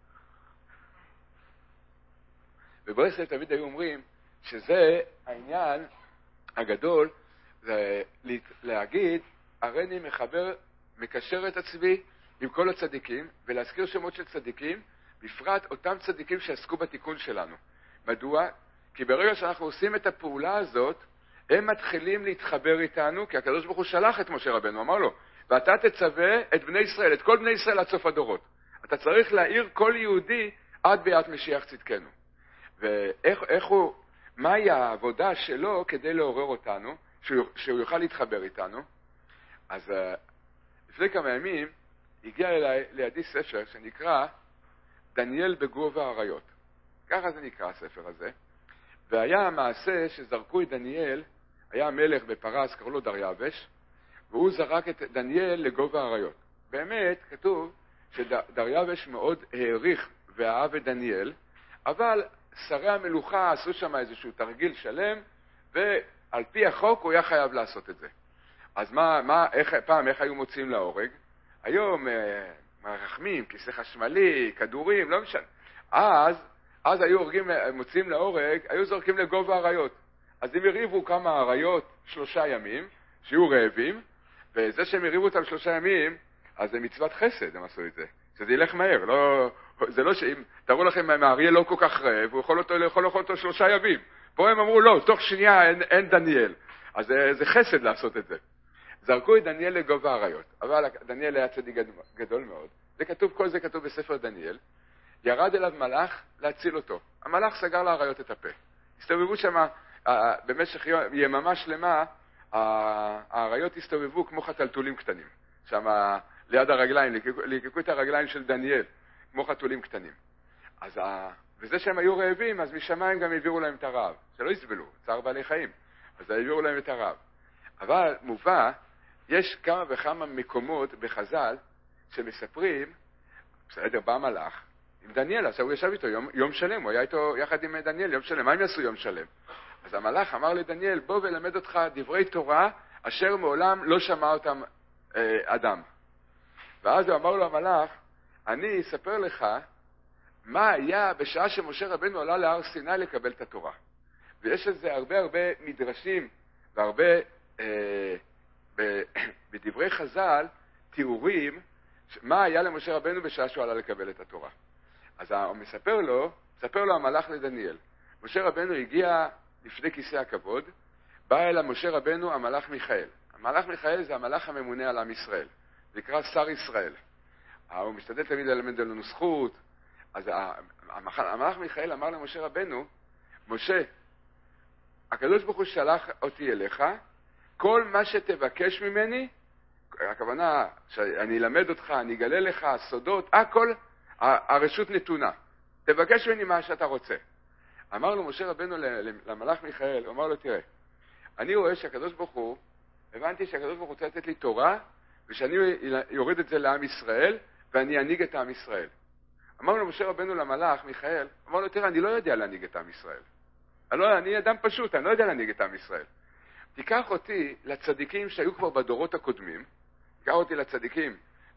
בברסלב תמיד היו אומרים שזה העניין הגדול, זה להגיד, הריני מחבר, מקשר את עצמי עם כל הצדיקים, ולהזכיר שמות של צדיקים, בפרט אותם צדיקים שעסקו בתיקון שלנו. מדוע? כי ברגע שאנחנו עושים את הפעולה הזאת, הם מתחילים להתחבר איתנו, כי הקדוש ברוך הוא שלח את משה רבנו, אמר לו, ואתה תצווה את בני ישראל, את כל בני ישראל עד סוף הדורות. אתה צריך להעיר כל יהודי עד ביאת משיח צדקנו. ואיך איך הוא, מהי העבודה שלו כדי לעורר אותנו, שהוא, שהוא יוכל להתחבר איתנו? אז uh, לפני כמה ימים הגיע אליי, לידי ספר שנקרא דניאל בגובה האריות. ככה זה נקרא הספר הזה. והיה המעשה שזרקו את דניאל, היה מלך בפרס, קראו לו דריווש, והוא זרק את דניאל לגובה האריות. באמת כתוב שדריווש מאוד העריך ואהב את דניאל, אבל שרי המלוכה עשו שם איזשהו תרגיל שלם, ועל פי החוק הוא היה חייב לעשות את זה. אז מה, מה, איך, פעם איך היו מוצאים להורג? היום אה, מרחמים, כיסא חשמלי, כדורים, לא משנה. אז, אז היו הורגים, מוצאים להורג, היו זורקים לגובה האריות. אז הם הריבו כמה אריות שלושה ימים, שיהיו רעבים, וזה שהם הריבו אותם שלושה ימים, אז זה מצוות חסד, הם עשו את זה. שזה ילך מהר, לא, זה לא שאם, תראו לכם, האריה לא כל כך רעב, הוא יכול אותו, יכול לאכול אותו שלושה ימים. פה הם אמרו, לא, תוך שנייה אין, אין דניאל. אז זה, זה חסד לעשות את זה. זרקו את דניאל לגובה האריות, אבל דניאל היה צדיק גדול מאוד. זה כתוב, כל זה כתוב בספר דניאל. ירד אליו מלאך להציל אותו. המלאך סגר לאריות את הפה. הסתובבו שם, במשך יממה שלמה, האריות הסתובבו כמו חתלתולים קטנים. שם ליד הרגליים, לקקו את הרגליים של דניאל, כמו חתולים קטנים. אז, וזה שהם היו רעבים, אז משמיים גם העבירו להם את הרעב. שלא יסבלו, צער בעלי חיים. אז העבירו להם את הרעב. אבל מובא, יש כמה וכמה מקומות בחז"ל שמספרים, בסדר, בא מלאך עם דניאל, אז הוא ישב איתו יום, יום שלם, הוא היה איתו יחד עם דניאל יום שלם. מה הם יעשו יום שלם? אז המלאך אמר לדניאל, בוא ולמד אותך דברי תורה אשר מעולם לא שמע אותם אה, אדם. ואז הוא אמר לו המלאך, אני אספר לך מה היה בשעה שמשה רבנו עלה להר סיני לקבל את התורה. ויש לזה הרבה הרבה מדרשים והרבה אה, ב, בדברי חז"ל תיאורים מה היה למשה רבנו בשעה שהוא עלה לקבל את התורה. אז הוא מספר לו, מספר לו המלאך לדניאל, משה רבנו הגיע לפני כיסא הכבוד, בא אל משה רבנו המלאך מיכאל. המלאך מיכאל זה המלאך הממונה על עם ישראל, זה נקרא שר ישראל. הוא משתדל תמיד ללמד לנו זכות. אז המלאך מיכאל אמר למשה רבנו, משה, הקדוש ברוך הוא שלח אותי אליך, כל מה שתבקש ממני, הכוונה שאני אלמד אותך, אני אגלה לך סודות, הכל, הרשות נתונה. תבקש ממני מה שאתה רוצה. אמר לו משה רבנו למלאך מיכאל, הוא אמר לו, תראה, אני רואה שהקדוש ברוך הוא, הבנתי שהקדוש ברוך הוא רוצה לתת לי תורה, ושאני יוריד את זה לעם ישראל, ואני אנהיג את עם ישראל. אמר לו משה רבנו למלאך מיכאל, אמר לו, תראה, אני לא יודע להנהיג את עם ישראל. אני, לא, אני אדם פשוט, אני לא יודע להנהיג את עם ישראל. תיקח אותי לצדיקים שהיו כבר בדורות הקודמים, תיקח אותי לצדיקים,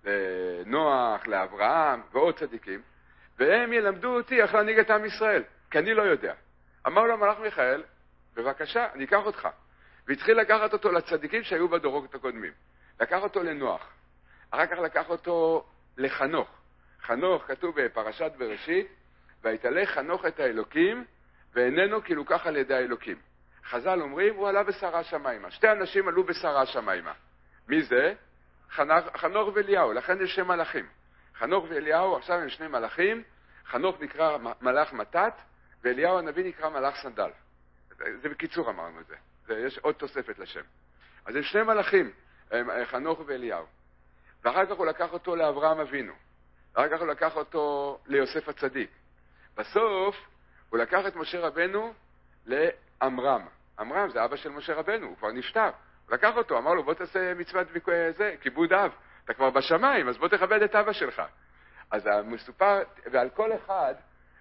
לנוח, לאברהם ועוד צדיקים, והם ילמדו אותי איך להנהיג את עם ישראל, כי אני לא יודע. אמר לו המלאך מיכאל, בבקשה, אני אקח אותך. והתחיל לקחת אותו לצדיקים שהיו בדורות הקודמים. לקח אותו לנוח. אחר כך לקח אותו לחנוך. חנוך כתוב בפרשת בראשית, ויתעלה חנוך את האלוקים, ואיננו כי לוקח על ידי האלוקים. חז"ל אומרים, הוא עלה בשרה שמיימה. שתי אנשים עלו בשרה שמיימה. מי זה? חנוך, חנוך ואליהו, לכן יש שם מלאכים. חנוך ואליהו עכשיו הם שני מלאכים, חנוך נקרא מלאך מתת, ואליהו הנביא נקרא מלאך סנדל. זה בקיצור אמרנו את זה. זה יש עוד תוספת לשם. אז הם שני מלאכים, חנוך ואליהו. ואחר כך הוא לקח אותו לאברהם אבינו. ואחר כך הוא לקח אותו ליוסף הצדיק. בסוף הוא לקח את משה רבנו לאמרם. אמרם זה אבא של משה רבנו, הוא כבר נפטר. הוא לקח אותו, אמר לו בוא תעשה מצוות זה, כיבוד אב. אתה כבר בשמיים, אז בוא תכבד את אבא שלך. אז המסופר, ועל כל אחד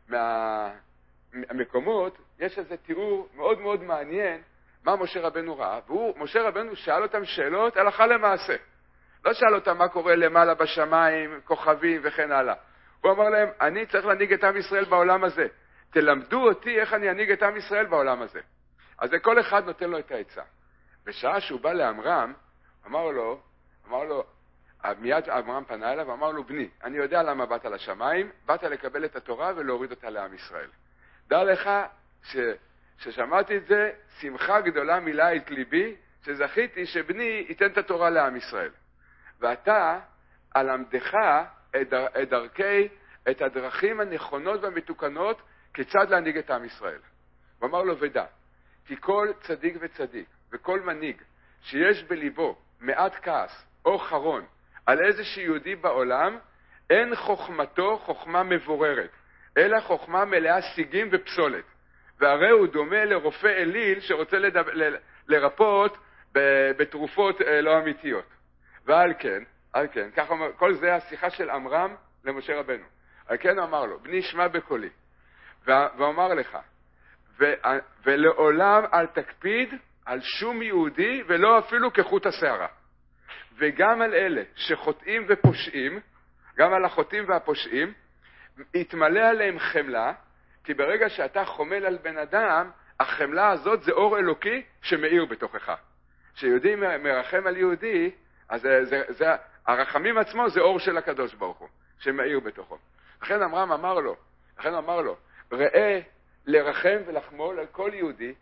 מהמקומות יש איזה תיאור מאוד מאוד מעניין מה משה רבנו ראה. והוא, משה רבנו שאל אותם שאלות הלכה למעשה. לא שאל אותם מה קורה למעלה בשמיים, כוכבים וכן הלאה. הוא אמר להם, אני צריך להנהיג את עם ישראל בעולם הזה. תלמדו אותי איך אני אנהיג את עם ישראל בעולם הזה. אז כל אחד נותן לו את העצה. בשעה שהוא בא לאמרם, אמר לו, אמר לו, מיד אברהם פנה אליו ואמר לו, בני, אני יודע למה באת לשמיים, באת לקבל את התורה ולהוריד אותה לעם ישראל. דע לך ש, ששמעתי את זה, שמחה גדולה מילאה את ליבי, שזכיתי שבני ייתן את התורה לעם ישראל. ואתה, אלמדך את, דר, את דרכי, את הדרכים הנכונות והמתוקנות, כיצד להנהיג את עם ישראל. הוא אמר לו, ודע, כי כל צדיק וצדיק, וכל מנהיג, שיש בליבו מעט כעס או חרון, על איזשהו יהודי בעולם, אין חוכמתו חוכמה מבוררת, אלא חוכמה מלאה סיגים ופסולת. והרי הוא דומה לרופא אליל שרוצה לדב... ל... לרפות בתרופות לא אמיתיות. ועל כן, על כן, כך אומר, כל זה השיחה של אמרם למשה רבנו. על כן אמר לו, בני שמע בקולי, ואומר לך, ו... ולעולם אל תקפיד על שום יהודי ולא אפילו כחוט השערה. וגם על אלה שחוטאים ופושעים, גם על החוטאים והפושעים, יתמלא עליהם חמלה, כי ברגע שאתה חומל על בן אדם, החמלה הזאת זה אור אלוקי שמאיר בתוכך. כשיהודי מרחם על יהודי, אז זה, זה, זה, הרחמים עצמו זה אור של הקדוש ברוך הוא, שמאיר בתוכו. לכן אמרם אמר לו, לכן אמר לו, ראה לרחם ולחמול על כל יהודי,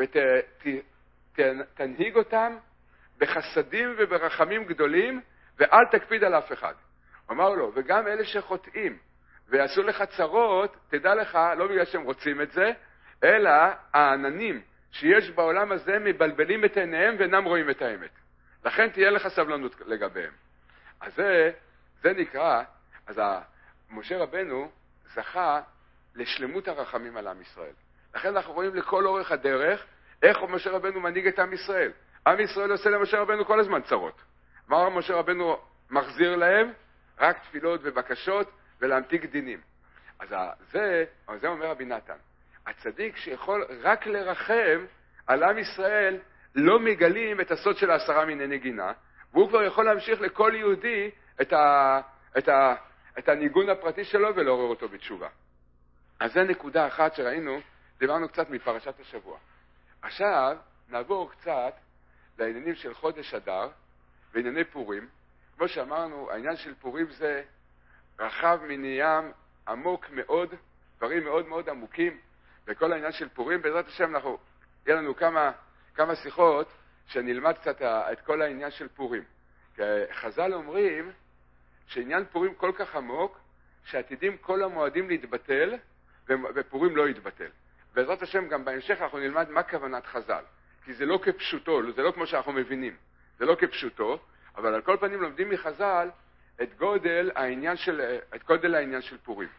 ותנהיג אותם בחסדים וברחמים גדולים, ואל תקפיד על אף אחד. אמר לו, וגם אלה שחוטאים, ויעשו לך צרות, תדע לך, לא בגלל שהם רוצים את זה, אלא העננים שיש בעולם הזה מבלבלים את עיניהם ואינם רואים את האמת. לכן תהיה לך סבלנות לגביהם. אז זה, זה נקרא, אז משה רבנו זכה לשלמות הרחמים על עם ישראל. לכן אנחנו רואים לכל אורך הדרך, איך משה רבנו מנהיג את עם ישראל. עם ישראל עושה למשה רבנו כל הזמן צרות. אמר משה רבנו מחזיר להם רק תפילות ובקשות ולהמתיק דינים. אז זה, זה אומר רבי נתן. הצדיק שיכול רק לרחם על עם ישראל, לא מגלים את הסוד של העשרה מיני נגינה, והוא כבר יכול להמשיך לכל יהודי את, ה, את, ה, את הניגון הפרטי שלו ולעורר אותו בתשובה. אז זה נקודה אחת שראינו, דיברנו קצת מפרשת השבוע. עכשיו נעבור קצת לעניינים של חודש אדר וענייני פורים. כמו שאמרנו, העניין של פורים זה רחב מני ים, עמוק מאוד, דברים מאוד מאוד עמוקים, וכל העניין של פורים, בעזרת השם אנחנו, יהיה לנו כמה, כמה שיחות שנלמד קצת את כל העניין של פורים. כי חז"ל אומרים שעניין פורים כל כך עמוק, שעתידים כל המועדים להתבטל, ופורים לא יתבטל. בעזרת השם גם בהמשך אנחנו נלמד מה כוונת חז"ל. כי זה לא כפשוטו, זה לא כמו שאנחנו מבינים. זה לא כפשוטו, אבל על כל פנים לומדים מחז"ל את גודל העניין של, את גודל העניין של פורים.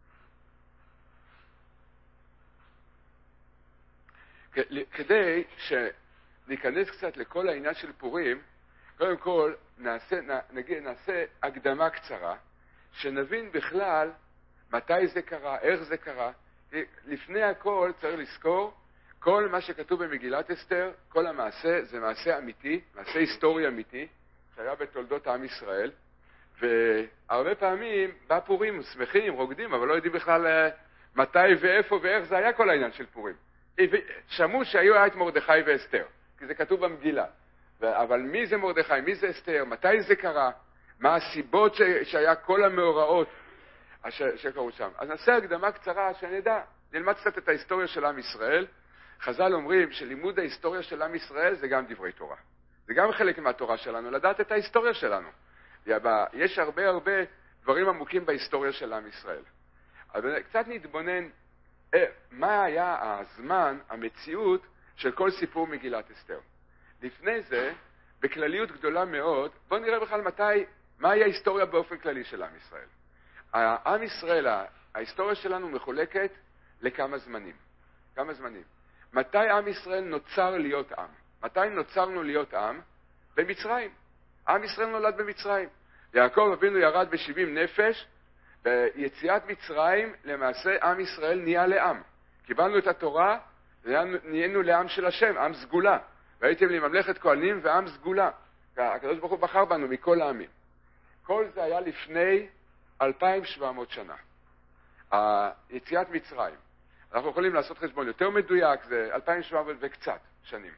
כדי שניכנס קצת לכל העניין של פורים, קודם כל נעשה, נגיד, נעשה הקדמה קצרה, שנבין בכלל מתי זה קרה, איך זה קרה. לפני הכל צריך לזכור, כל מה שכתוב במגילת אסתר, כל המעשה זה מעשה אמיתי, מעשה היסטורי אמיתי, שהיה בתולדות עם ישראל, והרבה פעמים בא פורים, שמחים, רוקדים, אבל לא יודעים בכלל מתי ואיפה ואיך זה היה כל העניין של פורים. שמעו שהיו היה את מרדכי ואסתר. כי זה כתוב במגילה. אבל מי זה מרדכי, מי זה אסתר, מתי זה קרה, מה הסיבות ש... שהיה כל המאורעות ש... שקרו שם. אז נעשה הקדמה קצרה שנדע, נלמד קצת את ההיסטוריה של עם ישראל. חז"ל אומרים שלימוד ההיסטוריה של עם ישראל זה גם דברי תורה. זה גם חלק מהתורה שלנו, לדעת את ההיסטוריה שלנו. יש הרבה הרבה דברים עמוקים בהיסטוריה של עם ישראל. אבל קצת נתבונן מה היה הזמן, המציאות של כל סיפור מגילת אסתר. לפני זה, בכלליות גדולה מאוד, בואו נראה בכלל מתי, מהי ההיסטוריה באופן כללי של עם ישראל. העם ישראל, ההיסטוריה שלנו מחולקת לכמה זמנים. כמה זמנים. מתי עם ישראל נוצר להיות עם? מתי נוצרנו להיות עם? במצרים. עם ישראל נולד במצרים. יעקב אבינו ירד ב-שבעים נפש, ביציאת מצרים למעשה עם ישראל נהיה לעם. קיבלנו את התורה, נהיינו לעם של השם, עם סגולה. והייתם לי ממלכת כהנים ועם סגולה. הקדוש ברוך הוא בחר בנו מכל העמים. כל זה היה לפני אלפיים ושבע מאות שנה. יציאת מצרים. אנחנו יכולים לעשות חשבון יותר מדויק, זה אלפיים ושבע מאות וקצת שנים.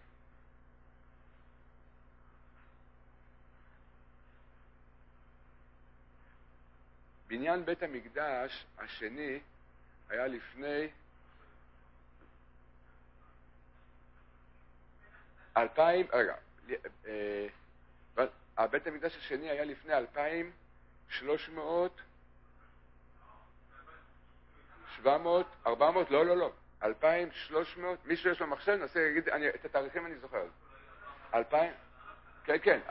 בניין בית המקדש השני היה לפני אלפיים, רגע, בית המקדש השני היה לפני אלפיים ושלוש מאות, שבע מאות, ארבע מאות, לא, לא, לא, אלפיים ושלוש מאות, מישהו יש לו מחשב, ננסה להגיד, את התאריכים אני זוכר. אלפיים, כן, כן,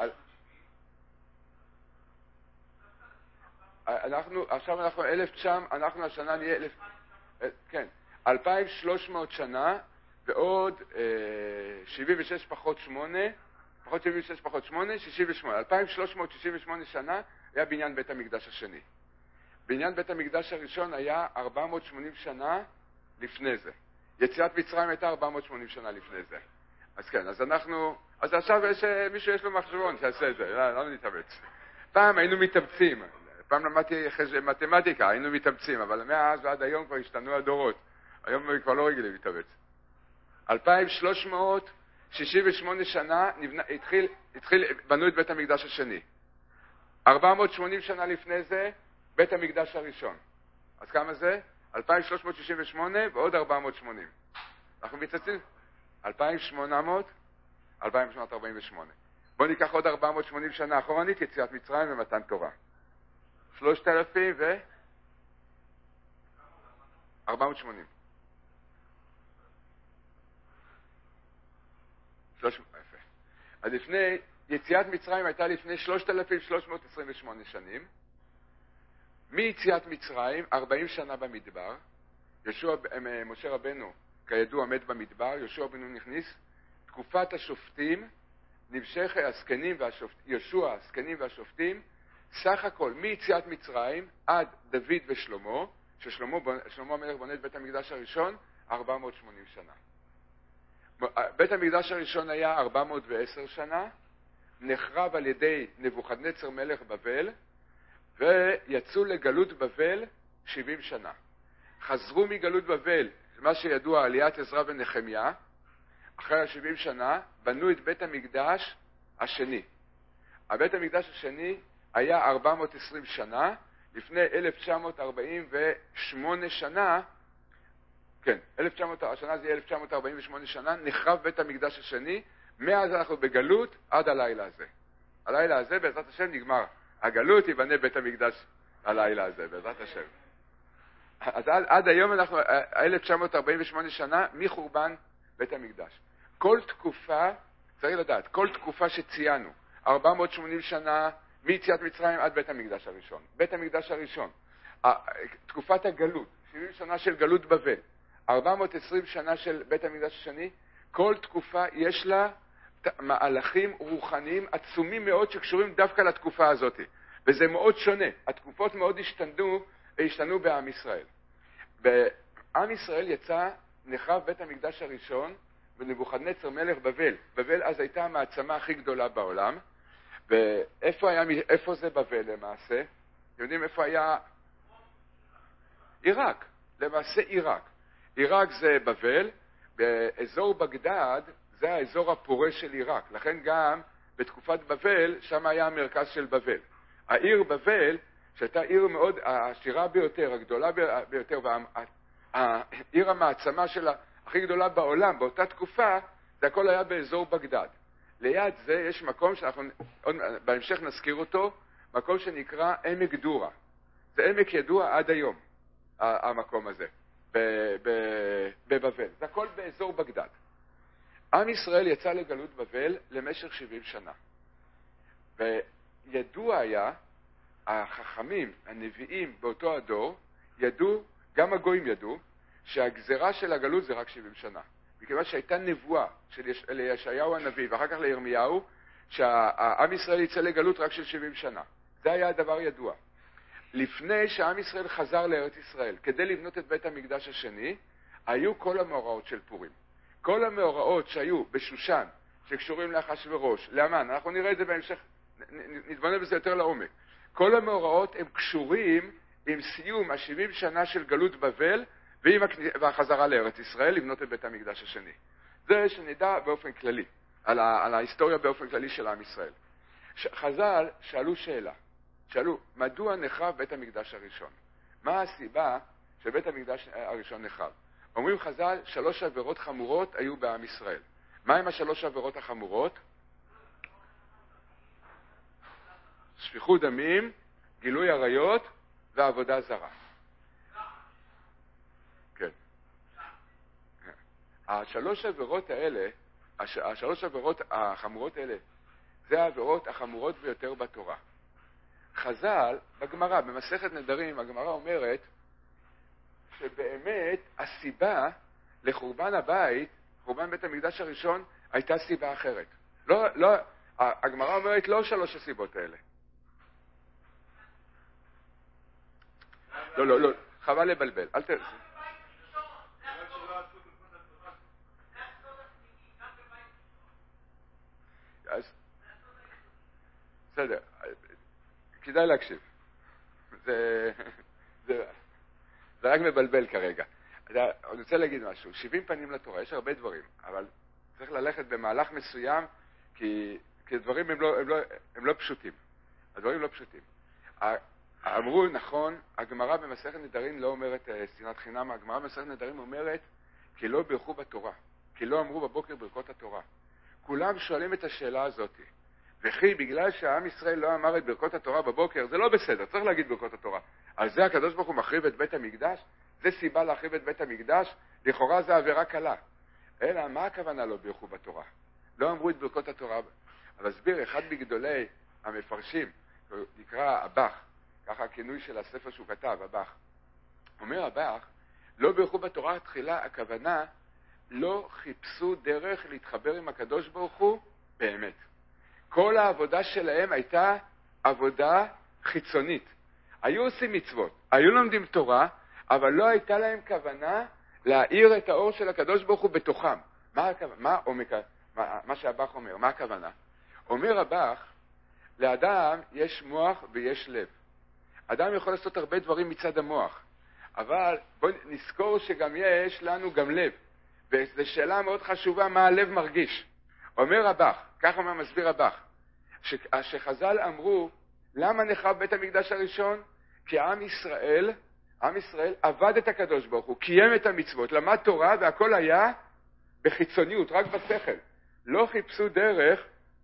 אנחנו, עכשיו אנחנו אלף תשע, אנחנו השנה נהיה אלף, כן, אלפיים ושלוש מאות שנה, ועוד אה, שבעים ושש פחות שמונה, פחות שבעים ושש פחות שמונה, שישים ושמונה. אלפיים ושלוש מאות שישים ושמונה שנה היה בניין בית המקדש השני. בניין בית המקדש הראשון היה ארבע מאות ושמונים שנה לפני זה. יציאת מצרים הייתה ארבע מאות ושמונים שנה לפני זה. אז כן, אז אנחנו, אז עכשיו יש, מישהו יש לו מחשבון שיעשה את זה, לא, לא נתאמץ. פעם היינו מתאמצים. פעם למדתי מתמטיקה, היינו מתאמצים, אבל מאז ועד היום כבר השתנו הדורות. היום כבר לא רגילים להתאמץ. אלפיים ושלוש מאות שישים ושמונה שנה נבנה, התחיל, התחיל, בנו את בית המקדש השני. ארבע מאות ושמונים שנה לפני זה, בית המקדש הראשון. אז כמה זה? אלפיים ושלוש מאות שישים ושמונה ועוד ארבע מאות ושמונים. אנחנו מתעצים? אלפיים ושמונה מאות, אלפיים ושמונה מאות ארבעים ושמונה. בואו ניקח עוד ארבע מאות ושמונים שנה אחורנית, יציאת מצרים ומתן תורה. שלושת אלפים ו... ארבע מאות ושמונים. שלוש... יפה. אז לפני, יציאת מצרים הייתה לפני שלושת אלפים שלוש מאות עשרים ושמונה שנים. מיציאת מצרים, ארבעים שנה במדבר. יהושע, משה רבנו, כידוע, מת במדבר. יהושע בן נון נכניס. תקופת השופטים, נמשך הזקנים והשופטים, יהושע, הזקנים והשופטים, סך הכל, מיציאת מצרים עד דוד ושלמה, ששלמה שלמה המלך בונה את בית המקדש הראשון, ארבע מאות ושמונים שנה. בית המקדש הראשון היה ארבע מאות ועשר שנה, נחרב על ידי נבוכדנצר מלך בבל, ויצאו לגלות בבל שבעים שנה. חזרו מגלות בבל, מה שידוע עליית עזרא ונחמיה, אחרי ה-שבעים שנה, בנו את בית המקדש השני. הבית המקדש השני היה ארבע מאות ועשרים שנה, לפני אלף תשע מאות ארבעים ושמונה שנה, כן, אלף תשע מאות, השנה זה אלף תשע מאות ארבעים ושמונה שנה, נחרב בית המקדש השני, מאז אנחנו בגלות עד הלילה הזה. הלילה הזה, בעזרת השם, נגמר. הגלות ייבנה בית המקדש הלילה הזה, בעזרת השם. אז עד, עד היום אנחנו, אלף תשע מאות ארבעים ושמונה שנה, מחורבן בית המקדש. כל תקופה, צריך לדעת, כל תקופה שציינו, ארבע מאות ושמונים שנה, מיציאת מצרים עד בית המקדש הראשון. בית המקדש הראשון, תקופת הגלות, שבעים שנה של גלות בבל, ארבע מאות ועשרים שנה של בית המקדש השני, כל תקופה יש לה מהלכים רוחניים עצומים מאוד שקשורים דווקא לתקופה הזאת. וזה מאוד שונה. התקופות מאוד השתנו, השתנו בעם ישראל. בעם ישראל יצא, נחרב בית המקדש הראשון, ונבוכדנצר מלך בבל. בבל אז הייתה המעצמה הכי גדולה בעולם. ואיפה היה, איפה זה בבל למעשה? אתם יודעים איפה היה? עיראק. למעשה עיראק. עיראק זה בבל, באזור בגדד זה האזור הפורה של עיראק. לכן גם בתקופת בבל, שם היה המרכז של בבל. העיר בבל, שהייתה עיר מאוד העשירה ביותר, הגדולה ביותר, והעיר המעצמה שלה הכי גדולה בעולם, באותה תקופה, זה הכל היה באזור בגדד. ליד זה יש מקום שאנחנו בהמשך נזכיר אותו, מקום שנקרא עמק דורה. זה עמק ידוע עד היום, המקום הזה, בבבל. זה הכל באזור בגדד. עם ישראל יצא לגלות בבל למשך שבעים שנה. וידוע היה, החכמים, הנביאים באותו הדור, ידעו, גם הגויים ידעו, שהגזרה של הגלות זה רק שבעים שנה. מכיוון שהייתה נבואה של ישעיהו הנביא, ואחר כך לירמיהו, שהעם ישראל יצא לגלות רק של שבעים שנה. זה היה הדבר ידוע. לפני שהעם ישראל חזר לארץ ישראל, כדי לבנות את בית המקדש השני, היו כל המאורעות של פורים. כל המאורעות שהיו בשושן, שקשורים לאחשוורוש, להמן, אנחנו נראה את זה בהמשך, נתבונן בזה יותר לעומק. כל המאורעות הם קשורים עם סיום ה-שבעים שנה של גלות בבל, ועם החזרה לארץ ישראל, לבנות את בית המקדש השני. זה שנדע באופן כללי, על, ה- על ההיסטוריה באופן כללי של עם ישראל. ש- חז"ל שאלו שאלה, שאלו, מדוע נחרב בית המקדש הראשון? מה הסיבה שבית המקדש הראשון נחרב? אומרים חז"ל, שלוש עבירות חמורות היו בעם ישראל. מה הם השלוש עבירות החמורות? שפיכות דמים, גילוי עריות ועבודה זרה. כן. השלוש עבירות האלה, הש, השלוש עבירות החמורות האלה, זה העבירות החמורות ביותר בתורה. חז"ל, בגמרא, במסכת נדרים, הגמרא אומרת שבאמת הסיבה לחורבן הבית, חורבן בית המקדש הראשון, הייתה סיבה אחרת. לא, לא, הגמרא אומרת לא שלוש הסיבות האלה. לא, לא, לא, חבל לבלבל, אל ת... אז, בסדר, כדאי להקשיב. זה, זה, זה רק מבלבל כרגע. אני רוצה להגיד משהו, שבעים פנים לתורה, יש הרבה דברים, אבל צריך ללכת במהלך מסוים, כי, כי הדברים הם לא, הם, לא, הם לא פשוטים. הדברים לא פשוטים. אמרו, נכון, הגמרא במסכת נדרים לא אומרת שנאת חינם, הגמרא במסכת נדרים אומרת, כי לא ברכו בתורה, כי לא אמרו בבוקר ברכות התורה. כולם שואלים את השאלה הזאת, וכי בגלל שהעם ישראל לא אמר את ברכות התורה בבוקר, זה לא בסדר, צריך להגיד ברכות התורה. על זה הקדוש ברוך הוא מחריב את בית המקדש? זה סיבה להחריב את בית המקדש? לכאורה זה עבירה קלה. אלא, מה הכוונה לא ברכו בתורה? לא אמרו את ברכות התורה. אבל אסביר, אחד מגדולי המפרשים, נקרא הבח, ככה הכינוי של הספר שהוא כתב, הבח. אומר הבח, לא ברכו בתורה תחילה, הכוונה, לא חיפשו דרך להתחבר עם הקדוש ברוך הוא באמת. כל העבודה שלהם הייתה עבודה חיצונית. היו עושים מצוות, היו לומדים תורה, אבל לא הייתה להם כוונה להאיר את האור של הקדוש ברוך הוא בתוכם. מה הכוונה? מה עומק, מה, מה שהבח אומר, מה הכוונה? אומר הבח, לאדם יש מוח ויש לב. אדם יכול לעשות הרבה דברים מצד המוח, אבל בוא נזכור שגם יש לנו גם לב. וזו שאלה מאוד חשובה, מה הלב מרגיש. אומר הבח, כך אומר מסביר הבח, ש, שחז"ל אמרו, למה נחרב בית המקדש הראשון? כי עם ישראל, עם ישראל עבד את הקדוש ברוך הוא, קיים את המצוות, למד תורה, והכל היה בחיצוניות, רק בשכל. לא חיפשו דרך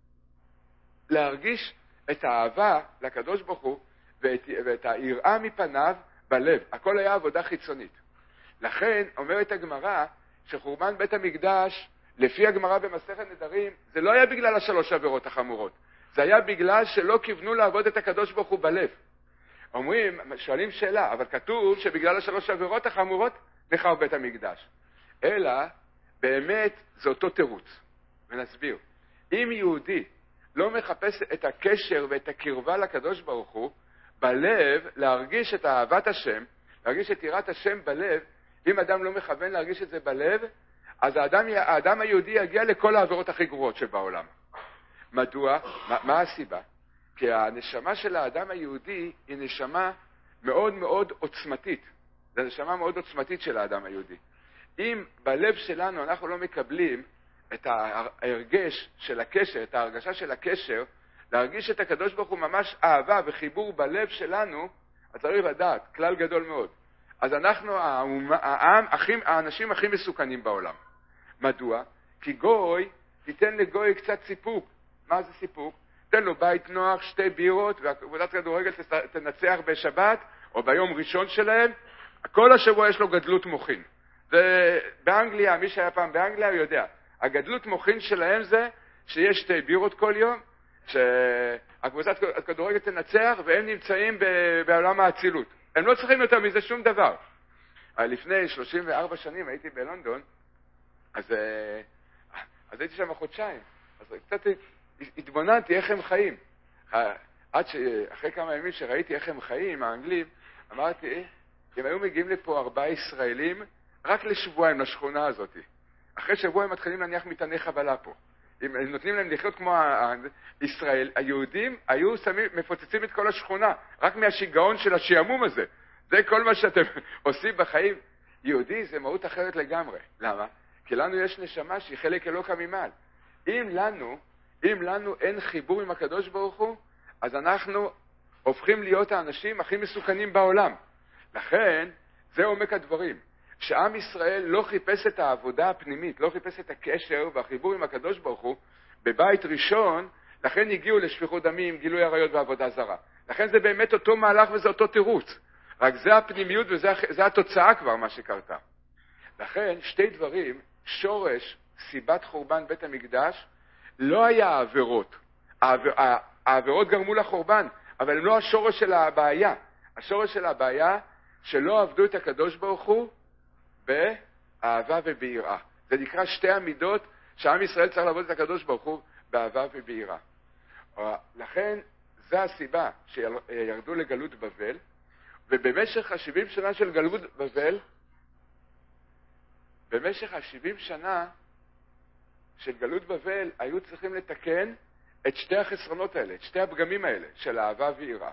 להרגיש את האהבה לקדוש ברוך הוא, ואת, ואת היראה מפניו בלב. הכל היה עבודה חיצונית. לכן אומרת הגמרא, שחורבן בית המקדש, לפי הגמרא במסכת נדרים, זה לא היה בגלל השלוש עבירות החמורות. זה היה בגלל שלא כיוונו לעבוד את הקדוש ברוך הוא בלב. אומרים, שואלים שאלה, אבל כתוב שבגלל השלוש עבירות החמורות נחרב בית המקדש. אלא, באמת, זה אותו תירוץ. ונסביר. אם יהודי לא מחפש את הקשר ואת הקרבה לקדוש ברוך הוא, בלב, להרגיש את אהבת השם, להרגיש את יראת השם בלב, אם אדם לא מכוון להרגיש את זה בלב, אז האדם, האדם היהודי יגיע לכל העבירות הכי גרועות שבעולם. מדוע? מה, מה הסיבה? כי הנשמה של האדם היהודי היא נשמה מאוד מאוד עוצמתית. זו נשמה מאוד עוצמתית של האדם היהודי. אם בלב שלנו אנחנו לא מקבלים את ההרגש של הקשר, את ההרגשה של הקשר, להרגיש את הקדוש ברוך הוא ממש אהבה וחיבור בלב שלנו, אז צריך לדעת, כלל גדול מאוד. אז אנחנו העם, האנשים הכי מסוכנים בעולם. מדוע? כי גוי, תיתן לגוי קצת סיפוק. מה זה סיפוק? תן לו בית נוח, שתי בירות, ועבודת כדורגל תנצח בשבת, או ביום ראשון שלהם, כל השבוע יש לו גדלות מוחין. באנגליה, מי שהיה פעם באנגליה הוא יודע, הגדלות מוחין שלהם זה שיש שתי בירות כל יום, שהקבוצת כדורגל תנצח, והם נמצאים בעולם האצילות. הם לא צריכים יותר מזה שום דבר. לפני שלושים וארבע שנים הייתי בלונדון, אז, אז הייתי שם חודשיים. אז קצת התבוננתי איך הם חיים. עד שאחרי כמה ימים שראיתי איך הם חיים, האנגלים, אמרתי, אם היו מגיעים לפה ארבעה ישראלים, רק לשבועיים לשכונה הזאת. אחרי שבוע הם מתחילים להניח מטעני חבלה פה. אם נותנים להם לחיות כמו ישראל, היהודים היו שמים, מפוצצים את כל השכונה, רק מהשיגעון של השיעמום הזה. זה כל מה שאתם עושים בחיים. יהודי זה מהות אחרת לגמרי. למה? כי לנו יש נשמה שהיא חלק אלוקה ממעל. אם לנו, אם לנו אין חיבור עם הקדוש ברוך הוא, אז אנחנו הופכים להיות האנשים הכי מסוכנים בעולם. לכן, זה עומק הדברים. שעם ישראל לא חיפש את העבודה הפנימית, לא חיפש את הקשר והחיבור עם הקדוש ברוך הוא, בבית ראשון, לכן הגיעו לשפיכות דמים, גילוי עריות ועבודה זרה. לכן זה באמת אותו מהלך וזה אותו תירוץ. רק זה הפנימיות וזה התוצאה כבר מה שקרתה. לכן שתי דברים, שורש סיבת חורבן בית המקדש, לא היה העבירות. העביר, העבירות גרמו לחורבן, אבל הם לא השורש של הבעיה. השורש של הבעיה שלא עבדו את הקדוש ברוך הוא באהבה וביראה. זה נקרא שתי המידות שעם ישראל צריך לעבוד את הקדוש ברוך הוא באהבה וביראה. לכן זה הסיבה שירדו לגלות בבל, ובמשך ה-שבעים שנה של גלות בבל, במשך ה-שבעים שנה של גלות בבל היו צריכים לתקן את שתי החסרונות האלה, את שתי הפגמים האלה של אהבה ויראה.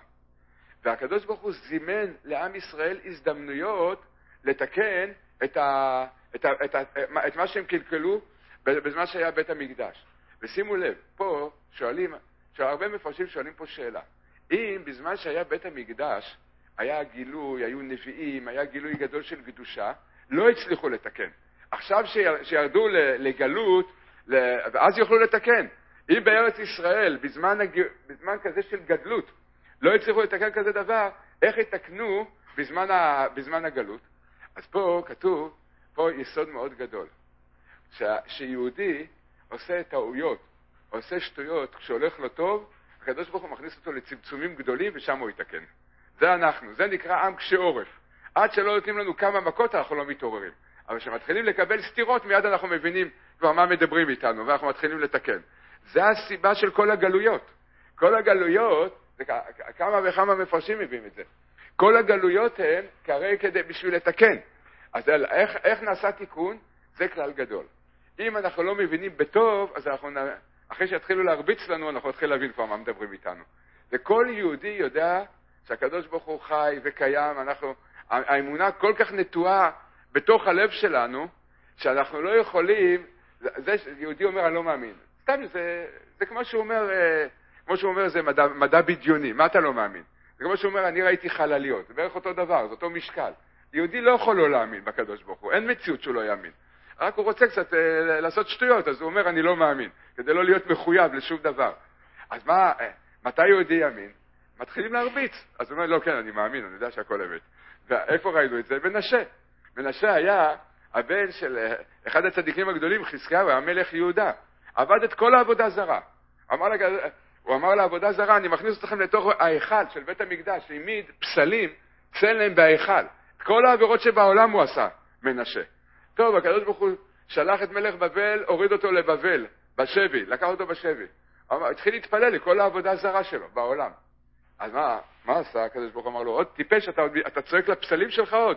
והקדוש ברוך הוא זימן לעם ישראל הזדמנויות לתקן את, ה, את, ה, את, ה, את מה שהם קלקלו בזמן שהיה בית המקדש. ושימו לב, פה שואלים, הרבה מפרשים שואלים פה שאלה. אם בזמן שהיה בית המקדש היה גילוי, היו נביאים, היה גילוי גדול של קדושה, לא הצליחו לתקן. עכשיו שירדו לגלות, ואז יוכלו לתקן. אם בארץ ישראל, בזמן, בזמן כזה של גדלות, לא הצליחו לתקן כזה דבר, איך יתקנו בזמן, ה, בזמן הגלות? אז פה כתוב, פה יסוד מאוד גדול, ש, שיהודי עושה טעויות, עושה שטויות, כשהולך לו טוב, הקדוש ברוך הוא מכניס אותו לצמצומים גדולים ושם הוא יתקן. זה אנחנו, זה נקרא עם קשה עורף. עד שלא נותנים לנו כמה מכות אנחנו לא מתעוררים. אבל כשמתחילים לקבל סתירות מיד אנחנו מבינים כבר מה מדברים איתנו ואנחנו מתחילים לתקן. זה הסיבה של כל הגלויות. כל הגלויות, כמה וכמה מפרשים מביאים את זה. כל הגלויות הן כרי כדי בשביל לתקן. אז איך, איך נעשה תיקון? זה כלל גדול. אם אנחנו לא מבינים בטוב, אז אנחנו, אחרי שיתחילו להרביץ לנו, אנחנו נתחיל להבין כבר מה מדברים איתנו. וכל יהודי יודע שהקדוש ברוך הוא חי וקיים, אנחנו, האמונה כל כך נטועה בתוך הלב שלנו, שאנחנו לא יכולים, זה יהודי אומר אני לא מאמין. סתם זה, זה כמו שהוא אומר, כמו שהוא אומר זה מדע, מדע בדיוני, מה אתה לא מאמין? זה כמו שהוא אומר אני ראיתי חלליות, זה בערך אותו דבר, זה אותו משקל. יהודי לא יכול לא להאמין בקדוש ברוך הוא, אין מציאות שהוא לא יאמין. רק הוא רוצה קצת אה, לעשות שטויות, אז הוא אומר אני לא מאמין, כדי לא להיות מחויב לשום דבר. אז מה, אה, מתי יהודי יאמין? מתחילים להרביץ. אז הוא אומר לא כן אני מאמין, אני יודע שהכל אמת. ואיפה ראינו את זה? בנשה. בנשה היה הבן של אחד הצדיקים הגדולים, חזקיהו, המלך יהודה. עבד את כל העבודה זרה. אמר לה, הוא אמר לעבודה זרה, אני מכניס אתכם לתוך ההיכל של בית המקדש, העמיד פסלים, צלם בהיכל. כל העבירות שבעולם הוא עשה, מנשה. טוב, הקדוש ברוך הוא שלח את מלך בבל, הוריד אותו לבבל, בשבי, לקח אותו בשבי. אמר, התחיל להתפלל לכל העבודה זרה שלו, בעולם. אז מה, מה עשה? הקדוש ברוך הוא אמר לו, עוד טיפש, אתה, אתה צועק לפסלים שלך עוד.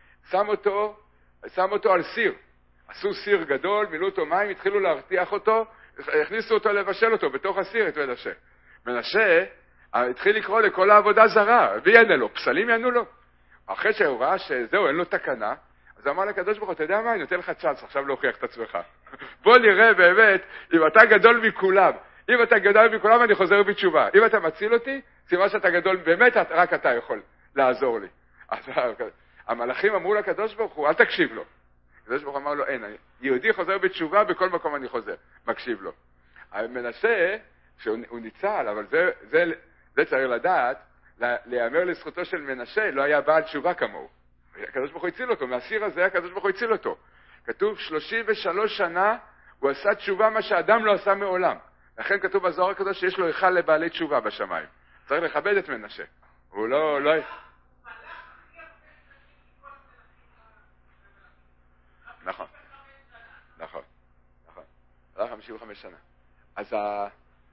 שם אותו, שם אותו על סיר. עשו סיר גדול, מילאו אותו מים, התחילו להרתיח אותו, הכניסו אותו לבשל אותו בתוך הסיר, את מנשה. מנשה התחיל לקרוא לכל העבודה זרה, ויענה לו, פסלים יענו לו. אחרי שהוא ראה שזהו, אין לו תקנה, אז אמר לקדוש ברוך הוא, אתה יודע מה, אני נותן לך צ'אנס עכשיו להוכיח את עצמך. בוא נראה באמת אם אתה גדול מכולם. אם אתה גדול מכולם אני חוזר בתשובה. אם אתה מציל אותי, סימן שאתה גדול, באמת רק אתה יכול לעזור לי. אז המלאכים אמרו לקדוש ברוך הוא, אל תקשיב לו. הקדוש ברוך הוא אמר לו, אין, יהודי חוזר בתשובה, בכל מקום אני חוזר, מקשיב לו. מנשה, שהוא ניצל, אבל זה, זה, זה צריך לדעת, להיאמר לזכותו של מנשה, לא היה בעל תשובה כמוהו. הקדוש ברוך הוא הציל אותו, מהסיר הזה הקדוש ברוך הוא הציל אותו. כתוב שלושים ושלוש שנה הוא עשה תשובה מה שאדם לא עשה מעולם. לכן כתוב בזוהר הקדוש שיש לו היכל לבעלי תשובה בשמיים. צריך לכבד את מנשה. הוא לא... לא... נכון, נכון, נכון. זה חמישים וחמש שנה. אז ה...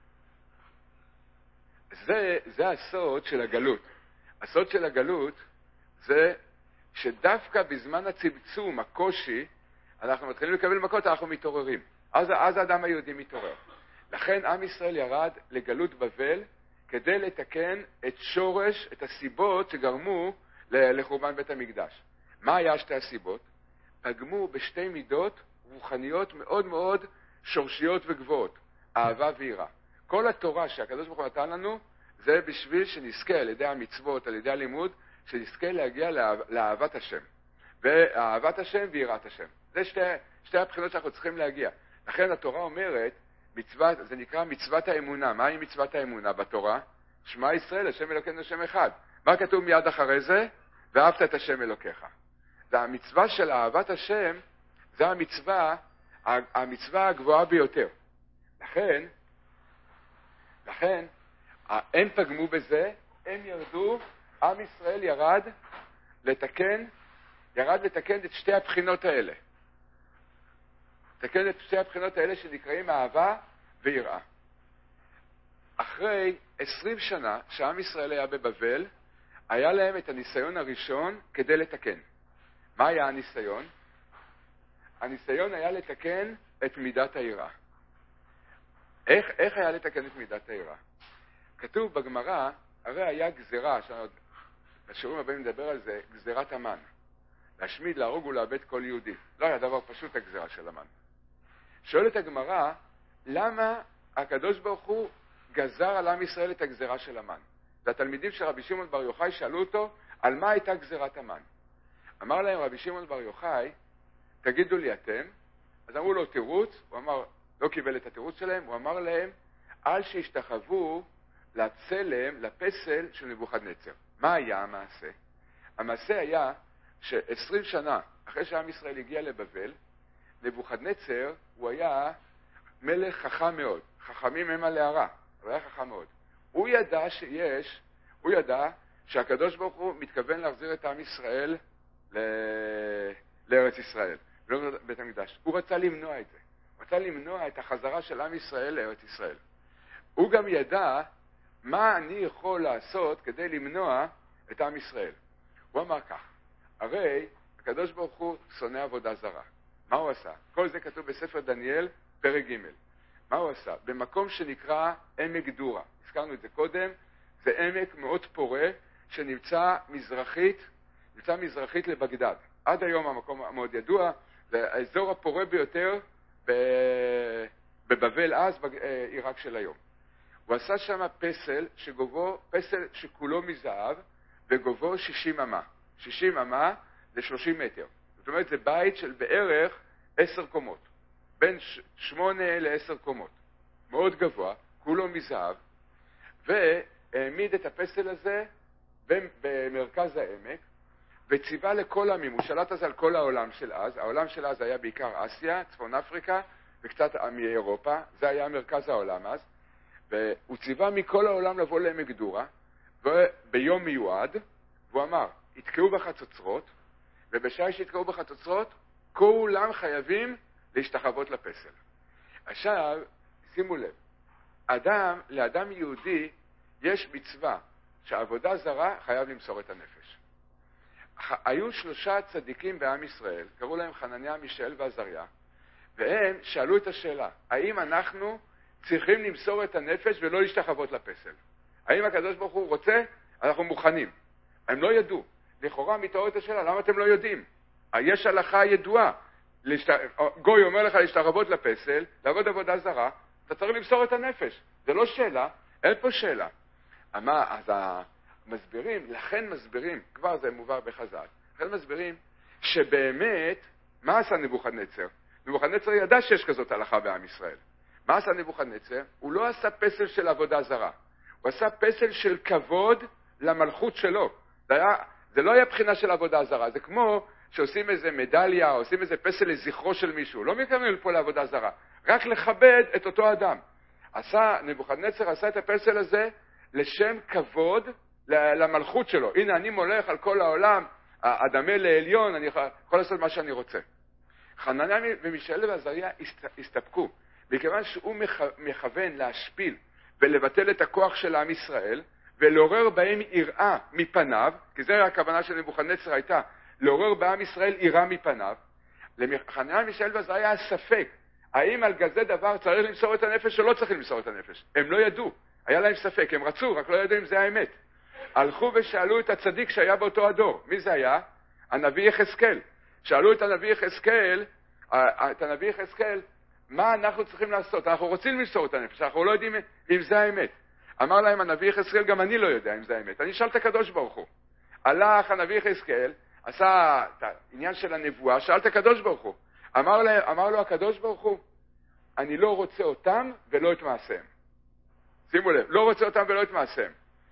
זה, זה הסוד של הגלות. הסוד של הגלות זה שדווקא בזמן הצמצום, הקושי, אנחנו מתחילים לקבל מכות, אנחנו מתעוררים. אז, אז האדם היהודי מתעורר. לכן עם ישראל ירד לגלות בבל כדי לתקן את שורש, את הסיבות שגרמו לחורבן בית המקדש. מה היה שתי הסיבות? פגמו בשתי מידות רוחניות מאוד מאוד שורשיות וגבוהות, אהבה ויראה. כל התורה שהקדוש ברוך הוא נתן לנו, זה בשביל שנזכה על ידי המצוות, על ידי הלימוד, שנזכה להגיע לאהב, לאהבת השם. ואהבת השם ויראת השם. זה שתי, שתי הבחינות שאנחנו צריכים להגיע. לכן התורה אומרת, מצוות, זה נקרא מצוות האמונה. מהי מצוות האמונה בתורה? שמע ישראל, השם אלוקינו השם אחד. מה כתוב מיד אחרי זה? ואהבת את השם אלוקיך. זה המצווה של אהבת השם, זה המצווה, המצווה הגבוהה ביותר. לכן, לכן, הם פגמו בזה, הם ירדו, עם ישראל ירד לתקן, ירד לתקן את שתי הבחינות האלה. לתקן את שתי הבחינות האלה שנקראים אהבה ויראה. אחרי עשרים שנה שעם ישראל היה בבבל, היה להם את הניסיון הראשון כדי לתקן. מה היה הניסיון? הניסיון היה לתקן את מידת היראה. איך, איך היה לתקן את מידת היראה? כתוב בגמרא, הרי היה גזירה, בשיעורים הבאים נדבר על זה, גזירת המן. להשמיד, להרוג ולאבד כל יהודי. לא היה דבר פשוט הגזירה של המן. שואלת הגמרא, למה הקדוש ברוך הוא גזר על עם ישראל את הגזירה של המן? והתלמידים של רבי שמעון בר יוחאי שאלו אותו, על מה הייתה גזירת המן? אמר להם רבי שמעון בר יוחאי, תגידו לי אתם. אז אמרו לו תירוץ, הוא אמר, לא קיבל את התירוץ שלהם, הוא אמר להם, אל שישתחוו לצלם, לפסל של נבוכדנצר. מה היה המעשה? המעשה היה ש-עשרים שנה אחרי שעם ישראל הגיע לבבל, נבוכדנצר הוא היה מלך חכם מאוד. חכמים הם על הערה, הוא היה חכם מאוד. הוא ידע שיש, הוא ידע שהקדוש ברוך הוא מתכוון להחזיר את עם ישראל ל... לארץ ישראל, לא בית המקדש. הוא רצה למנוע את זה. הוא רצה למנוע את החזרה של עם ישראל לארץ ישראל. הוא גם ידע מה אני יכול לעשות כדי למנוע את עם ישראל. הוא אמר כך, הרי הקדוש ברוך הוא שונא עבודה זרה. מה הוא עשה? כל זה כתוב בספר דניאל, פרק ג'. מה הוא עשה? במקום שנקרא עמק דורה, הזכרנו את זה קודם, זה עמק מאוד פורה שנמצא מזרחית, נמצא מזרחית לבגדד. עד היום המקום מאוד ידוע, זה האזור הפורה ביותר בבבל אז, בעיראק של היום. הוא עשה שם פסל שגובו, פסל שכולו מזהב, וגובו שישים אמה. שישים אמה זה שלושים מטר. זאת אומרת, זה בית של בערך עשר קומות. בין שמונה לעשר קומות. מאוד גבוה, כולו מזהב, והעמיד את הפסל הזה במרכז העמק, וציווה לכל עמים, הוא שלט אז על כל העולם של אז, העולם של אז היה בעיקר אסיה, צפון אפריקה, וקצת מאירופה, זה היה מרכז העולם אז, והוא ציווה מכל העולם לבוא לעמק דורה, וביום מיועד, והוא אמר, יתקעו בחצוצרות, ובשעה שיתקעו בחצוצרות, כולם חייבים להשתחוות לפסל. עכשיו, שימו לב, אדם, לאדם יהודי, יש מצווה שהעבודה זרה חייב למסור את הנפש. היו שלושה צדיקים בעם ישראל, קראו להם חנניה, מישאל ועזריה, והם שאלו את השאלה, האם אנחנו צריכים למסור את הנפש ולא להשתחוות לפסל? האם הקדוש ברוך הוא רוצה? אנחנו מוכנים. הם לא ידעו. לכאורה מתעוררת השאלה, למה אתם לא יודעים? יש הלכה ידועה. להשת... גוי אומר לך להשתרבות לפסל, לעבוד עבודה זרה, אתה צריך למסור את הנפש. זה לא שאלה, אין פה שאלה. מה, אז המסבירים, לכן מסבירים, כבר זה מובא בחז"ל, לכן מסבירים שבאמת, מה עשה נבוכדנצר? נבוכדנצר ידע שיש כזאת הלכה בעם ישראל. מה עשה נבוכדנצר? הוא לא עשה פסל של עבודה זרה, הוא עשה פסל של כבוד למלכות שלו. זה, היה, זה לא היה בחינה של עבודה זרה, זה כמו שעושים איזה מדליה, עושים איזה פסל לזכרו של מישהו, לא מתכוונים פה לעבודה זרה, רק לכבד את אותו אדם. עשה, נבוכדנצר עשה את הפסל הזה לשם כבוד למלכות שלו. הנה, אני מולך על כל העולם, אדמה לעליון, אני יכול לעשות מה שאני רוצה. חנניה ומישאל ועזריה הסתפקו, מכיוון שהוא מכוון להשפיל ולבטל את הכוח של עם ישראל, ולעורר בהם יראה מפניו, כי זו הכוונה של נבוכדנצר הייתה, לעורר בעם ישראל יראה מפניו. לחנניה ומישאל ועזריה היה ספק, האם על כזה דבר צריך למסור את הנפש או לא צריך למסור את הנפש? הם לא ידעו, היה להם ספק, הם רצו, רק לא ידעו אם זה האמת. הלכו ושאלו את הצדיק שהיה באותו הדור. מי זה היה? הנביא יחזקאל. שאלו את הנביא יחזקאל, את הנביא יחזקאל, מה אנחנו צריכים לעשות? אנחנו רוצים למסור את הנפש, אנחנו לא יודעים אם זה האמת. אמר להם הנביא יחזקאל, גם אני לא יודע אם זה האמת. אני שאל את הקדוש ברוך הוא. הלך הנביא יחזקאל, עשה את העניין של הנבואה, שאל את הקדוש ברוך הוא. אמר, לה, אמר לו הקדוש ברוך הוא, אני לא רוצה אותם ולא את מעשיהם. שימו לב, לא רוצה אותם ולא את מעשיהם.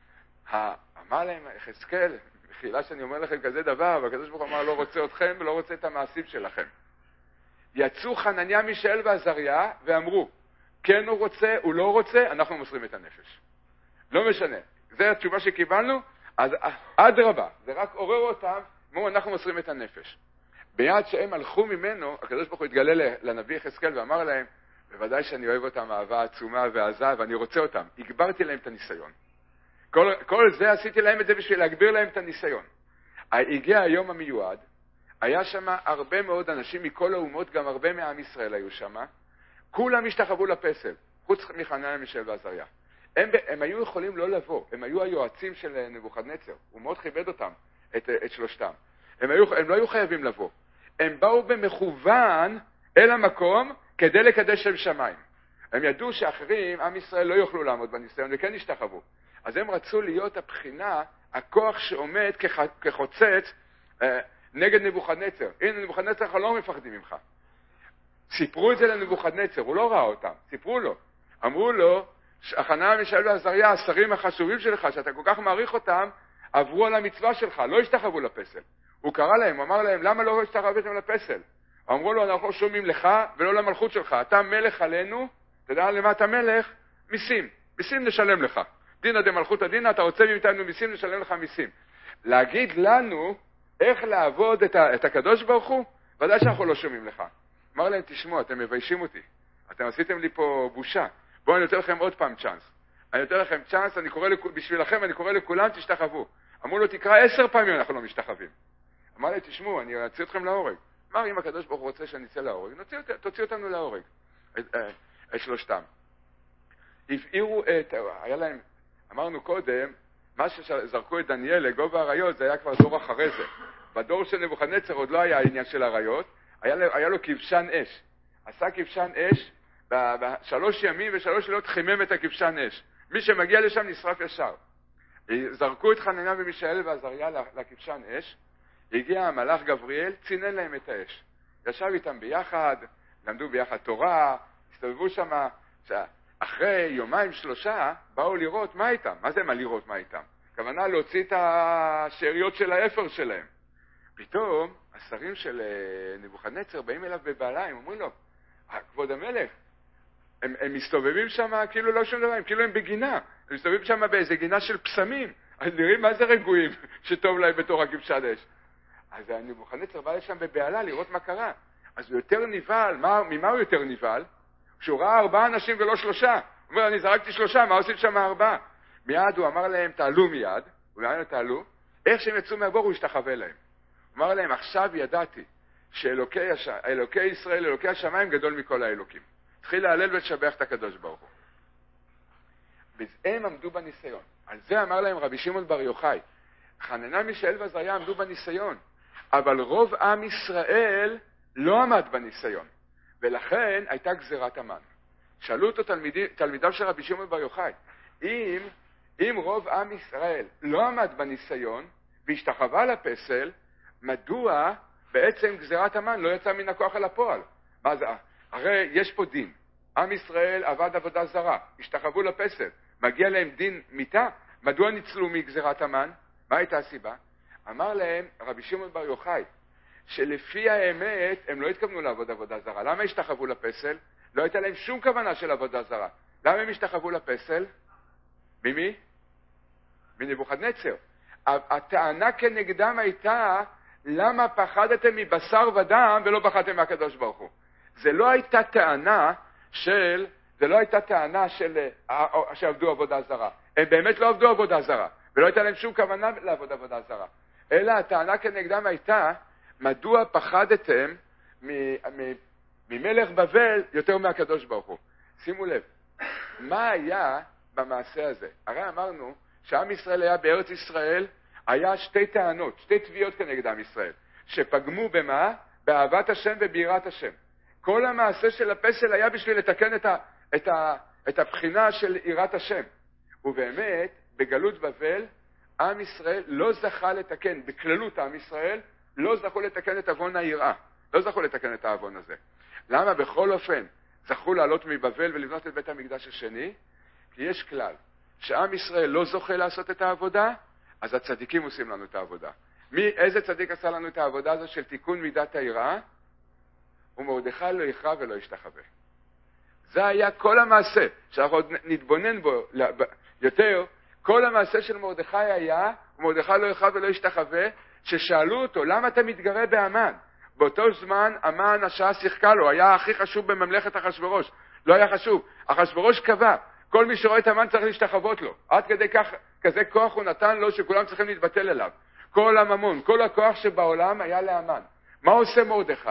אמר להם יחזקאל, בחילה שאני אומר לכם כזה דבר, והקדוש ברוך הוא אמר, לא רוצה אתכם ולא רוצה את המעשים שלכם. יצאו חנניה, מישאל ועזריה ואמרו, כן הוא רוצה, הוא לא רוצה, אנחנו מוסרים את הנפש. לא משנה. זו התשובה שקיבלנו, אז עד רבה, זה רק עורר אותם, אמרו, אנחנו מוסרים את הנפש. ביד שהם הלכו ממנו, הקדוש ברוך הוא התגלה לנביא יחזקאל ואמר להם, בוודאי שאני אוהב אותם אהבה עצומה ועזה, ואני רוצה אותם. הגברתי להם את הניסיון. כל, כל זה עשיתי להם את זה בשביל להגביר להם את הניסיון. הגיע היום המיועד, היה שם הרבה מאוד אנשים מכל האומות, גם הרבה מעם ישראל היו שם, כולם השתחוו לפסל, חוץ מחנניה מישאל ועזריה. הם, הם היו יכולים לא לבוא, הם היו היועצים של נבוכדנצר, הוא מאוד כיבד אותם, את, את שלושתם. הם, היו, הם לא היו חייבים לבוא. הם באו במכוון אל המקום כדי לקדש שם שמיים. הם ידעו שאחרים, עם ישראל לא יוכלו לעמוד בניסיון וכן השתחוו. אז הם רצו להיות הבחינה, הכוח שעומד כח, כחוצץ אה, נגד נבוכדנצר. הנה, נבוכדנצר, אנחנו לא מפחדים ממך. סיפרו את זה לנבוכדנצר, הוא לא ראה אותם, סיפרו לו. אמרו לו, חנניה מישאל ועזריה, השרים החשובים שלך, שאתה כל כך מעריך אותם, עברו על המצווה שלך, לא השתחוו לפסל. הוא קרא להם, הוא אמר להם, למה לא השתחוויתם לפסל? אמרו לו, אנחנו לא שומעים לך ולא למלכות שלך. אתה מלך עלינו, אתה יודע למה אתה מלך? מיסים. מיסים נשלם לך. דינא דמלכותא דינא, אתה רוצה מאיתנו מיסים, נשלם לך מיסים. להגיד לנו איך לעבוד את, ה, את הקדוש ברוך הוא, ודאי שאנחנו לא שומעים לך. אמר להם, תשמעו, אתם מביישים אותי. אתם עשיתם לי פה בושה. בואו אני נותן לכם עוד פעם צ'אנס. אני נותן לכם צ'אנס, אני קורא לכ... בשבילכם, אני קורא לכולם, תשתחוו. אמרו לו, תקרא עשר פעמים, אנחנו לא משתחווים. אמר להם, תשמעו, אני אציא אתכם להורג. אמר, אם הקדוש ברוך הוא רוצה שאני אצא להורג, תוציא אותנו להורג. את, את שלושתם. הבעירו את, היה להם, אמרנו קודם, מה שזרקו את דניאל לגובה האריות, זה היה כבר דור אחרי זה. בדור של נבוכדנצר עוד לא היה העניין של האריות, היה, היה לו כבשן אש. עשה כבשן אש, בשלוש ימים ושלוש לילות חימם את הכבשן אש. מי שמגיע לשם נשרף ישר. זרקו את חנניה ומישאל ועזריה לכבשן אש, הגיע המלאך גבריאל, צינן להם את האש. ישב איתם ביחד, למדו ביחד תורה, הסתובבו שם, אחרי יומיים שלושה באו לראות מה איתם. מה זה מה לראות מה איתם? הכוונה להוציא את השאריות של האפר שלהם. פתאום השרים של נבוכדנצר באים אליו בבעליים, אומרים לו, כבוד המלך, הם, הם מסתובבים שם כאילו לא שום דבר, הם כאילו הם בגינה, הם מסתובבים שם באיזה גינה של פסמים, אז נראים מה זה רגועים שטוב להם בתור הכבשן אש. אז נבוכדנצר בא לשם בבעלה לראות מה קרה. אז הוא יותר נבהל, מה, ממה הוא יותר נבהל? שהוא ראה ארבעה אנשים ולא שלושה. הוא אומר, אני זרקתי שלושה, מה עושים שם ארבעה? מיד הוא אמר להם, תעלו מיד, הוא אמר להם, תעלו, איך שהם יצאו מהבור הוא השתחווה להם. הוא אמר להם, עכשיו ידעתי שאלוקי הש... אלוקי ישראל, אלוקי השמיים גדול מכל האלוקים. התחיל להלל ולשבח את הקדוש ברוך הוא. והם עמדו בניסיון. על זה אמר להם רבי שמעון בר יוחאי, חנניה מישאל ועזריה עמדו בניסיון, אבל רוב עם ישראל לא עמד בניסיון, ולכן הייתה גזירת המן. שאלו אותו תלמידי, תלמידיו של רבי שמעון בר יוחאי, אם, אם רוב עם ישראל לא עמד בניסיון והשתחווה לפסל, מדוע בעצם גזירת המן לא יצא מן הכוח אל הפועל? מה זה? הרי יש פה דין. עם ישראל עבד עבודה זרה, השתחוו לפסל, מגיע להם דין מיתה, מדוע ניצלו מגזירת המן? מה הייתה הסיבה? אמר להם רבי שמעון בר יוחאי, שלפי האמת הם לא התכוונו לעבוד עבודה זרה. למה השתחוו לפסל? לא הייתה להם שום כוונה של עבודה זרה. למה הם השתחוו לפסל? ממי? מנבוכדנצר. הטענה כנגדם הייתה, למה פחדתם מבשר ודם ולא פחדתם מהקדוש ברוך הוא? זה לא הייתה טענה של, זה לא הייתה טענה של שעבדו עבודה זרה. הם באמת לא עבדו עבודה זרה, ולא הייתה להם שום כוונה לעבוד עבודה זרה. אלא הטענה כנגדם הייתה, מדוע פחדתם ממלך בבל יותר מהקדוש ברוך הוא? שימו לב, מה היה במעשה הזה? הרי אמרנו שעם ישראל היה בארץ ישראל, היה שתי טענות, שתי תביעות כנגד עם ישראל, שפגמו במה? באהבת השם וביראת השם. כל המעשה של הפסל היה בשביל לתקן את, ה, את, ה, את הבחינה של יראת השם. ובאמת, בגלות בבל, עם ישראל לא זכה לתקן, בכללות עם ישראל, לא זכו לתקן את אבון היראה. לא זכו לתקן את האבון הזה. למה? בכל אופן, זכו לעלות מבבל ולבנות את בית המקדש השני? כי יש כלל, שעם ישראל לא זוכה לעשות את העבודה, אז הצדיקים עושים לנו את העבודה. מי, איזה צדיק עשה לנו את העבודה הזו של תיקון מידת היראה? ומרדכי לא יכרע ולא ישתחווה. זה היה כל המעשה, שאנחנו עוד נתבונן בו יותר, כל המעשה של מרדכי היה, ומרדכי לא יכרע ולא ישתחווה, ששאלו אותו, למה אתה מתגרה באמן? באותו זמן, אמן השעה שיחקה לו, היה הכי חשוב בממלכת אחשוורוש. לא היה חשוב. אחשוורוש קבע, כל מי שרואה את המן צריך להשתחוות לו. עד כדי כך, כזה כוח הוא נתן לו שכולם צריכים להתבטל אליו. כל הממון, כל הכוח שבעולם היה לאמן. מה עושה מרדכי?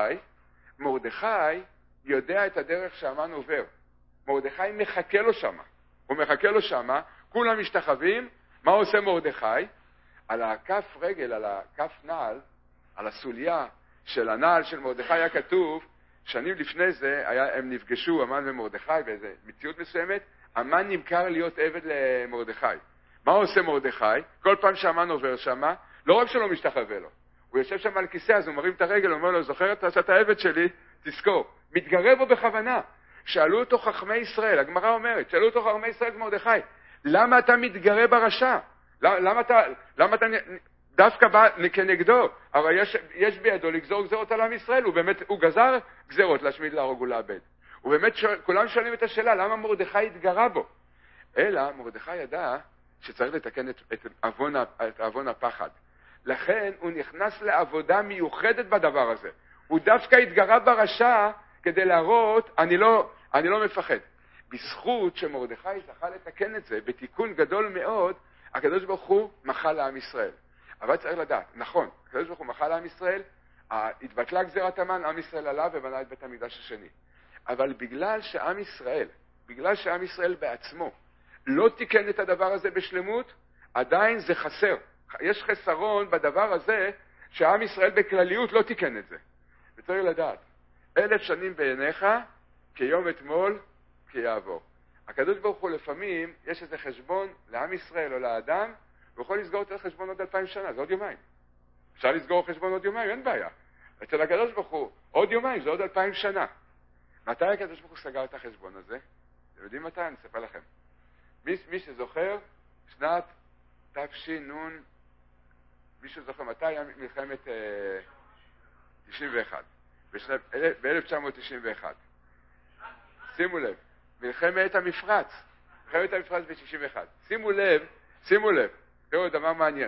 מרדכי יודע את הדרך שהמן עובר. מרדכי מחכה לו שמה. הוא מחכה לו שמה, כולם משתחווים. מה עושה מרדכי? על הכף רגל, על הכף נעל, על הסוליה של הנעל של מרדכי היה כתוב, שנים לפני זה היה, הם נפגשו, המן ומרדכי, באיזו מציאות מסוימת, המן נמכר להיות עבד למרדכי. מה עושה מרדכי? כל פעם שהמן עובר שמה, לא רק שלא משתחווה לו, הוא יושב שם על כיסא, אז הוא מרים את הרגל, הוא אומר לו, זוכר אתה שאתה העבד שלי? תזכור. מתגרה בו בכוונה. שאלו אותו חכמי ישראל, הגמרא אומרת, שאלו אותו חכמי ישראל מרדכי, למה אתה מתגרה ברשע? למה, למה אתה, למה אתה דווקא בא כנגדו? אבל יש, יש בידו לגזור גזרות על עם ישראל, הוא באמת, הוא גזר גזרות להשמיד, להרוג ולאבד. ובאמת שואל, כולם שואלים את השאלה, למה מרדכי התגרה בו? אלא מרדכי ידע שצריך לתקן את, את, אבון, את אבון הפחד. לכן הוא נכנס לעבודה מיוחדת בדבר הזה. הוא דווקא התגרה ברשע כדי להראות, אני לא, אני לא מפחד. בזכות שמרדכי זכה לתקן את זה, בתיקון גדול מאוד, הקדוש ברוך הוא מחל לעם ישראל. אבל צריך לדעת, נכון, הקדוש ברוך הוא מחל לעם ישראל, התבטלה גזירת המן, עם ישראל עלה ובנה את בית המקדש השני. אבל בגלל שעם ישראל, בגלל שעם ישראל בעצמו, לא תיקן את הדבר הזה בשלמות, עדיין זה חסר. יש חסרון בדבר הזה, שעם ישראל בכלליות לא תיקן את זה. וצריך לדעת, אלף שנים בעיניך, כיום אתמול, כיעבור. הקדוש ברוך הוא לפעמים, יש איזה חשבון לעם ישראל או לאדם, הוא יכול לסגור את החשבון עוד אלפיים שנה, זה עוד יומיים. אפשר לסגור חשבון עוד יומיים, אין בעיה. אצל הקדוש ברוך הוא, עוד יומיים, זה עוד אלפיים שנה. מתי הקדוש ברוך הוא סגר את החשבון הזה? אתם יודעים מתי? אני אספר לכם. מי, מי שזוכר, שנת תש"ן, מי שזוכר מתי היה מלחמת אה, תשעים ואחת, ב-אלף תשע מאות תשעים ואחת. שימו לב, מלחמת המפרץ, מלחמת המפרץ ב-תשעים ואחת. שימו לב, שימו לב, תראו דבר מעניין.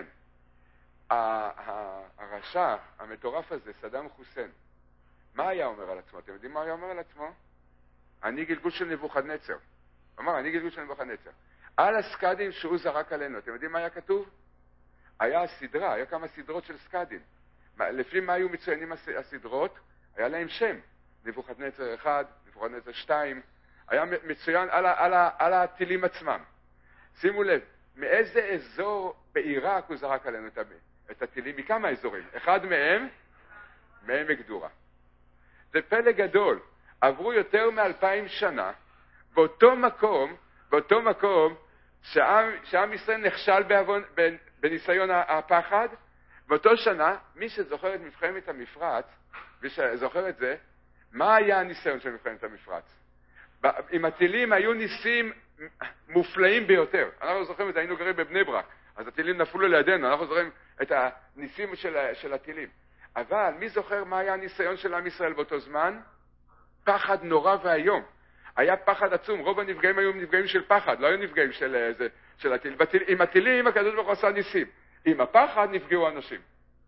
הרשע, המטורף הזה, סדאם חוסיין, מה היה אומר על עצמו? אתם יודעים מה היה אומר על עצמו? אני גלגול של נבוכדנצר. הוא אמר, אני גלגול של נבוכדנצר. על הסקדים שהוא זרק עלינו, אתם יודעים מה היה כתוב? היה סדרה, היה כמה סדרות של סקדים. לפי מה היו מצוינים הסדרות? היה להם שם. נבוכדנצר אחד, נבוכדנצר שתיים, היה מצוין על, על, על, על הטילים עצמם. שימו לב, מאיזה אזור בעיראק הוא זרק עלינו את, את הטילים? מכמה אזורים. אחד מהם, מהם מגדורה. זה פלא גדול. עברו יותר מאלפיים שנה, באותו מקום, באותו מקום, שעם, שעם ישראל נכשל בעוון, בניסיון הפחד, באותו שנה, מי שזוכר את מלחמת המפרץ, מי שזוכר את זה, מה היה הניסיון של מלחמת המפרץ? עם הטילים היו ניסים מופלאים ביותר. אנחנו זוכרים את זה, היינו גרים בבני ברק, אז הטילים נפלו לידינו, אנחנו זוכרים את הניסים של, של הטילים. אבל מי זוכר מה היה הניסיון של עם ישראל באותו זמן? פחד נורא והיום. היה פחד עצום, רוב הנפגעים היו נפגעים של פחד, לא היו נפגעים של, של, של הטיל. בטיל, עם הטילים הקדוש ברוך הוא עשה ניסים. עם הפחד נפגעו אנשים.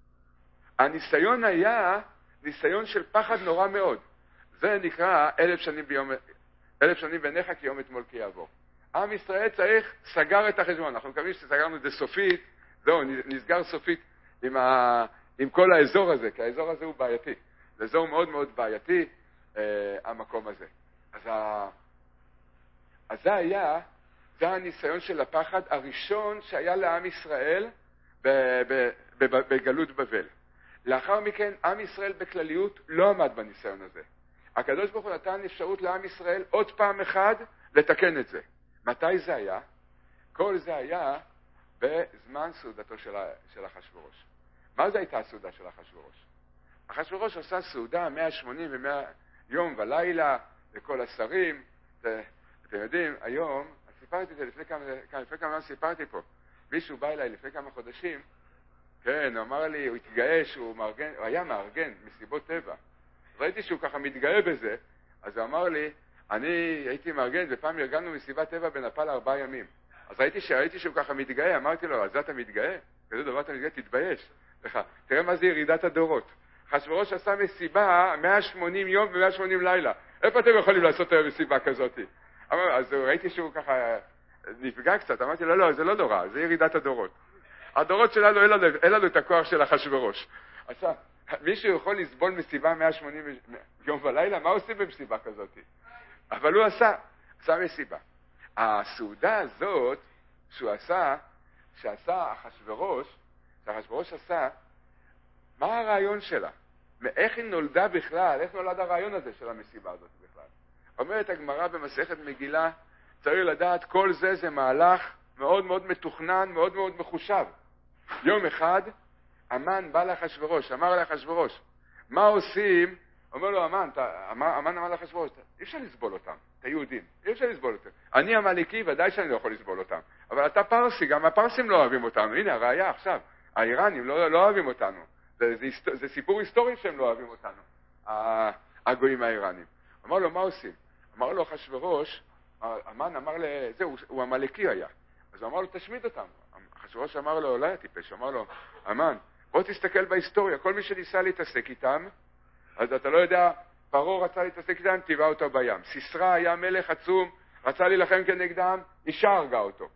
הניסיון היה ניסיון של פחד נורא מאוד. זה נקרא אלף שנים ביום, אלף שנים בעיניך כי יום אתמול כי יעבור. עם ישראל צריך, סגר את החשבון. אנחנו מקווים שסגרנו את זה סופית, זהו, נסגר סופית עם, ה, עם כל האזור הזה, כי האזור הזה הוא בעייתי. זה אזור מאוד מאוד בעייתי, אה, המקום הזה. אז, ה, אז זה היה, זה הניסיון של הפחד הראשון שהיה לעם ישראל ב, ב, ב, ב, בגלות בבל. לאחר מכן, עם ישראל בכלליות לא עמד בניסיון הזה. הקדוש ברוך הוא נתן אפשרות לעם ישראל עוד פעם אחד לתקן את זה. מתי זה היה? כל זה היה בזמן סעודתו של, של אחשוורוש. מה זה הייתה הסעודה של אחשוורוש? אחשוורוש עשה סעודה מאה ושמונים ומאה יום ולילה לכל השרים. זה, אתם יודעים, היום, סיפרתי את זה לפני כמה, לפני כמה סיפרתי פה. מישהו בא אליי לפני כמה חודשים, כן, הוא אמר לי, הוא התגאה שהוא מארגן, הוא היה מארגן מסיבות טבע. ראיתי שהוא ככה מתגאה בזה, אז הוא אמר לי, אני הייתי מארגן, ופעם ארגנו מסיבת טבע בנפאל ארבעה ימים. אז ראיתי, שראיתי שהוא ככה מתגאה, אמרתי לו, אז אתה מתגאה? כזה דבר אתה מתגאה, תתבייש. לך, תראה מה זה ירידת הדורות. אחשוורוש עשה מסיבה מאה ושמונים יום ו-מאה ושמונים לילה. איפה אתם יכולים לעשות היום מסיבה כזאת? אז ראיתי שהוא ככה נפגע קצת, אמרתי לו, לא, זה לא נורא, זה ירידת הדורות. הדורות שלנו, אין לנו, אין לנו את הכוח של אחשוורוש. עכשיו, מישהו יכול לסבול מסיבה מאה ושמונים יום ולילה? מה עושים במסיבה כזאת? אבל הוא עשה, עשה מסיבה. הסעודה הזאת שהוא עשה, שעשה אחשוורוש, שאחשוורוש עשה, מה הרעיון שלה? מאיך היא נולדה בכלל? איך נולד הרעיון הזה של המסיבה הזאת בכלל? אומרת הגמרא במסכת מגילה, צריך לדעת, כל זה זה מהלך מאוד מאוד מתוכנן, מאוד מאוד מחושב. יום אחד, המן בא לאחשוורוש, אמר לאחשוורוש, מה עושים? אומר לו, המן, המן אמר לאחשוורוש, אי אפשר לסבול אותם, את היהודים, אי אפשר לסבול אותם. אני המליקי, ודאי שאני לא יכול לסבול אותם. אבל אתה פרסי, גם הפרסים לא אוהבים אותנו. הנה, הראיה עכשיו, האיראנים לא, לא אוהבים אותנו. זה, זה, זה סיפור היסטורי שהם לא אוהבים אותנו, הגויים האיראנים. אמר לו, מה עושים? אמר לו אחשוורוש, המן אמר לזה, הוא, הוא המליקי היה. אז הוא אמר לו, תשמיד אותם. אחשוורוש אמר לו, אולי הטיפש, אמר לו, המן, בוא תסתכל בהיסטוריה, כל מי שניסה להתעסק איתם, אז אתה לא יודע, פרעה רצה להתעסק איתם, טבע אותו בים. סיסרא היה מלך עצום, רצה להילחם כנגדם, אישה הרגה אותו.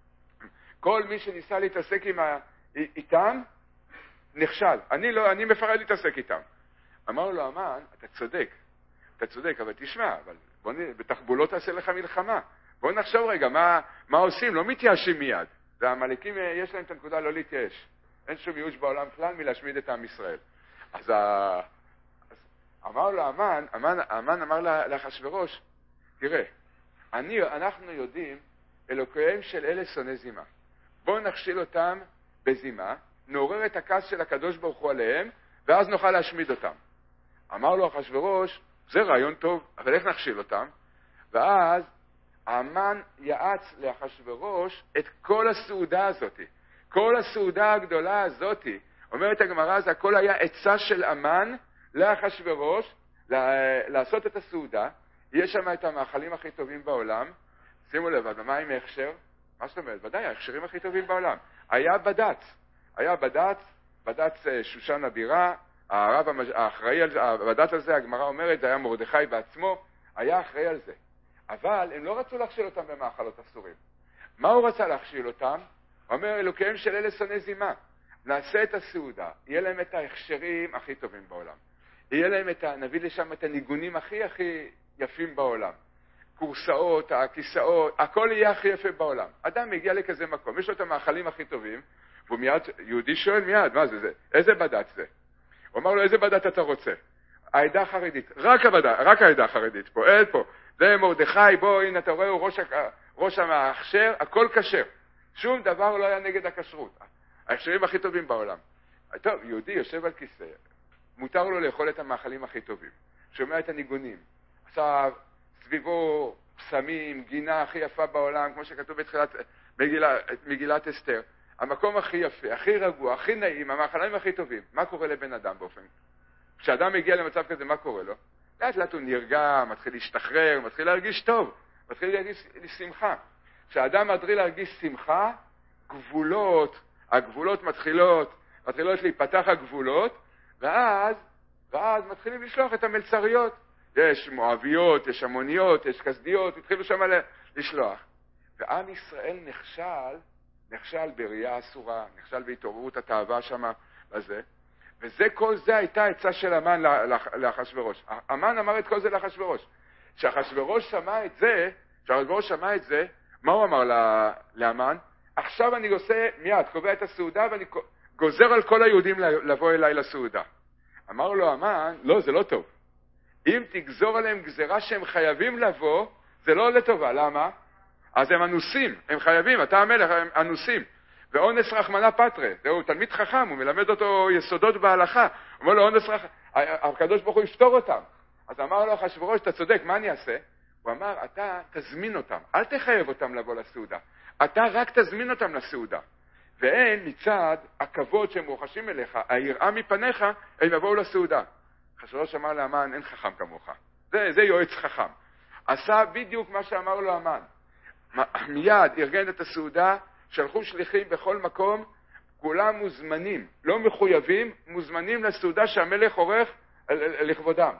כל מי שניסה להתעסק עם ה... איתם, נכשל. אני לא, אני מפחד להתעסק איתם. אמר לו, המן, אתה צודק, אתה צודק, אבל תשמע, אבל בוא נ... בתחבולות תעשה לך מלחמה. בוא נחשוב רגע, מה, מה עושים? לא מתייאשים מיד. והמלאקים יש להם את הנקודה לא להתייאש. אין שום ייאוש בעולם כלל מלהשמיד את עם ישראל. אז, ה... אז אמר לו המן, המן, המן אמר לאחשוורוש, תראה, אני, אנחנו יודעים, אלוקיהם של אלה שונאי זימה. בואו נכשיל אותם בזימה, נעורר את הכעס של הקדוש ברוך הוא עליהם, ואז נוכל להשמיד אותם. אמר לו אחשוורוש, זה רעיון טוב, אבל איך נכשיל אותם? ואז המן יעץ לאחשוורוש את כל הסעודה הזאת. כל הסעודה הגדולה הזאת, אומרת הגמרא, זה הכל היה עצה של המן לאחשוורוש, לעשות את הסעודה. יש שם את המאכלים הכי טובים בעולם. שימו לב, מה עם ההכשר? מה זאת אומרת? ודאי, ההכשרים הכי טובים בעולם. היה בד"ץ. היה בד"ץ, בד"ץ שושן הבירה, הרב האחראי על זה, בד"ץ הזה, הגמרא אומרת, זה היה מרדכי בעצמו, היה אחראי על זה. אבל הם לא רצו להכשיל אותם במאכלות אסורים. מה הוא רצה להכשיל אותם? הוא אומר, אלוקיהם של אלה שונאי זימה. נעשה את הסעודה, יהיה להם את ההכשרים הכי טובים בעולם. יהיה להם את, נביא לשם את הניגונים הכי הכי יפים בעולם. קורסאות, הכיסאות, הכל יהיה הכי יפה בעולם. אדם מגיע לכזה מקום, יש לו את המאכלים הכי טובים, והוא מיד, יהודי שואל מיד, מה זה זה? איזה בד"ץ זה? הוא אמר לו, איזה בד"ץ אתה רוצה? העדה החרדית, רק עבדה, רק העדה החרדית פה, אין פה. זה מרדכי, בוא, הנה אתה רואה, הוא ראש, ראש המאחשר, הכל כשר. שום דבר לא היה נגד הכשרות. הכשרים הכי טובים בעולם. טוב, יהודי יושב על כיסא, מותר לו לאכול את המאכלים הכי טובים. שומע את הניגונים. עכשיו, סביבו פסמים, גינה הכי יפה בעולם, כמו שכתוב בתחילת מגילה, מגילת אסתר. המקום הכי יפה, הכי רגוע, הכי נעים, המאכלים הכי טובים. מה קורה לבן אדם באופן? כשאדם מגיע למצב כזה, מה קורה לו? לאט לאט הוא נרגע, מתחיל להשתחרר, מתחיל להרגיש טוב, מתחיל להרגיש שמחה. כשאדם מתחיל להרגיש שמחה, גבולות, הגבולות מתחילות, מתחילות להיפתח הגבולות, ואז, ואז מתחילים לשלוח את המלצריות. יש מואביות, יש המוניות, יש כסדיות, התחילו שם לשלוח. ועם ישראל נכשל, נכשל בראייה אסורה, נכשל בהתעוררות התאווה שם בזה, וזה כל זה הייתה עצה של המן לאחשוורוש. המן אמר את כל זה לאחשוורוש. כשאחשוורוש שמע את זה, כשאחשוורוש שמע את זה, מה הוא אמר להמן? עכשיו אני עושה מיד, קובע את הסעודה ואני גוזר על כל היהודים לבוא אליי לסעודה. אמר לו המן, לא, זה לא טוב. אם תגזור עליהם גזרה שהם חייבים לבוא, זה לא לטובה. למה? אז הם אנוסים, הם חייבים, אתה המלך, הם אנוסים. ואונס רחמנה פטרה, הוא תלמיד חכם, הוא מלמד אותו יסודות בהלכה. הוא אומר לו, אונס רחמנה, הקדוש ברוך הוא יפתור אותם. אז אמר לו אחשוורוש, אתה צודק, מה אני אעשה? הוא אמר, אתה תזמין אותם, אל תחייב אותם לבוא לסעודה. אתה רק תזמין אותם לסעודה. והם מצד הכבוד שהם רוחשים אליך, היראה מפניך, הם יבואו לסעודה. אחשוורוש אמר להמן, אין חכם כמוך. זה, זה יועץ חכם. עשה בדיוק מה שאמר לו המן. מיד ארגן את הסעודה, שלחו שליחים בכל מקום, כולם מוזמנים, לא מחויבים, מוזמנים לסעודה שהמלך עורך לכבודם.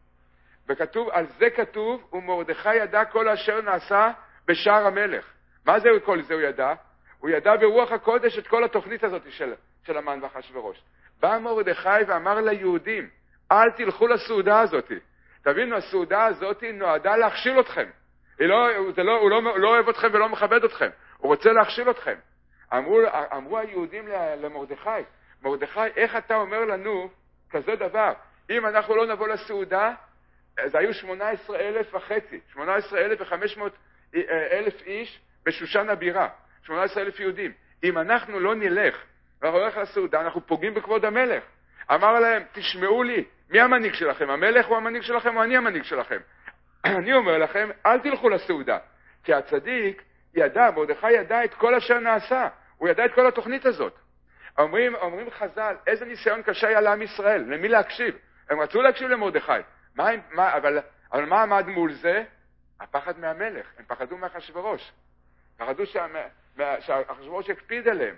וכתוב, על זה כתוב, ומרדכי ידע כל אשר נעשה בשער המלך. מה זה כל זה הוא ידע? הוא ידע ברוח הקודש את כל התוכנית הזאת של, של המן ואחשוורוש. בא מרדכי ואמר ליהודים, אל תלכו לסעודה הזאת. תבינו, הסעודה הזאת נועדה להכשיל אתכם. היא לא, זה לא, הוא לא, לא אוהב אתכם ולא מכבד אתכם. הוא רוצה להכשיל אתכם. אמרו, אמרו היהודים למרדכי, מרדכי, איך אתה אומר לנו כזה דבר? אם אנחנו לא נבוא לסעודה, אז היו שמונה עשרה אלף וחצי, שמונה עשרה אלף וחמש מאות אלף איש בשושן הבירה, שמונה עשרה אלף יהודים. אם אנחנו לא נלך ואנחנו הולך לסעודה, אנחנו פוגעים בכבוד המלך. אמר להם, תשמעו לי, מי המנהיג שלכם? המלך הוא המנהיג שלכם או אני המנהיג שלכם? אני אומר לכם, אל תלכו לסעודה, כי הצדיק ידע, מרדכי ידע את כל אשר נעשה, הוא ידע את כל התוכנית הזאת. אומרים, אומרים חז"ל, איזה ניסיון קשה היה לעם ישראל, למי להקשיב? הם רצו להקשיב למרדכי, מה, מה, אבל, אבל מה עמד מול זה? הפחד מהמלך, הם פחדו מאחשוורוש, פחדו שאחשוורוש יקפיד עליהם.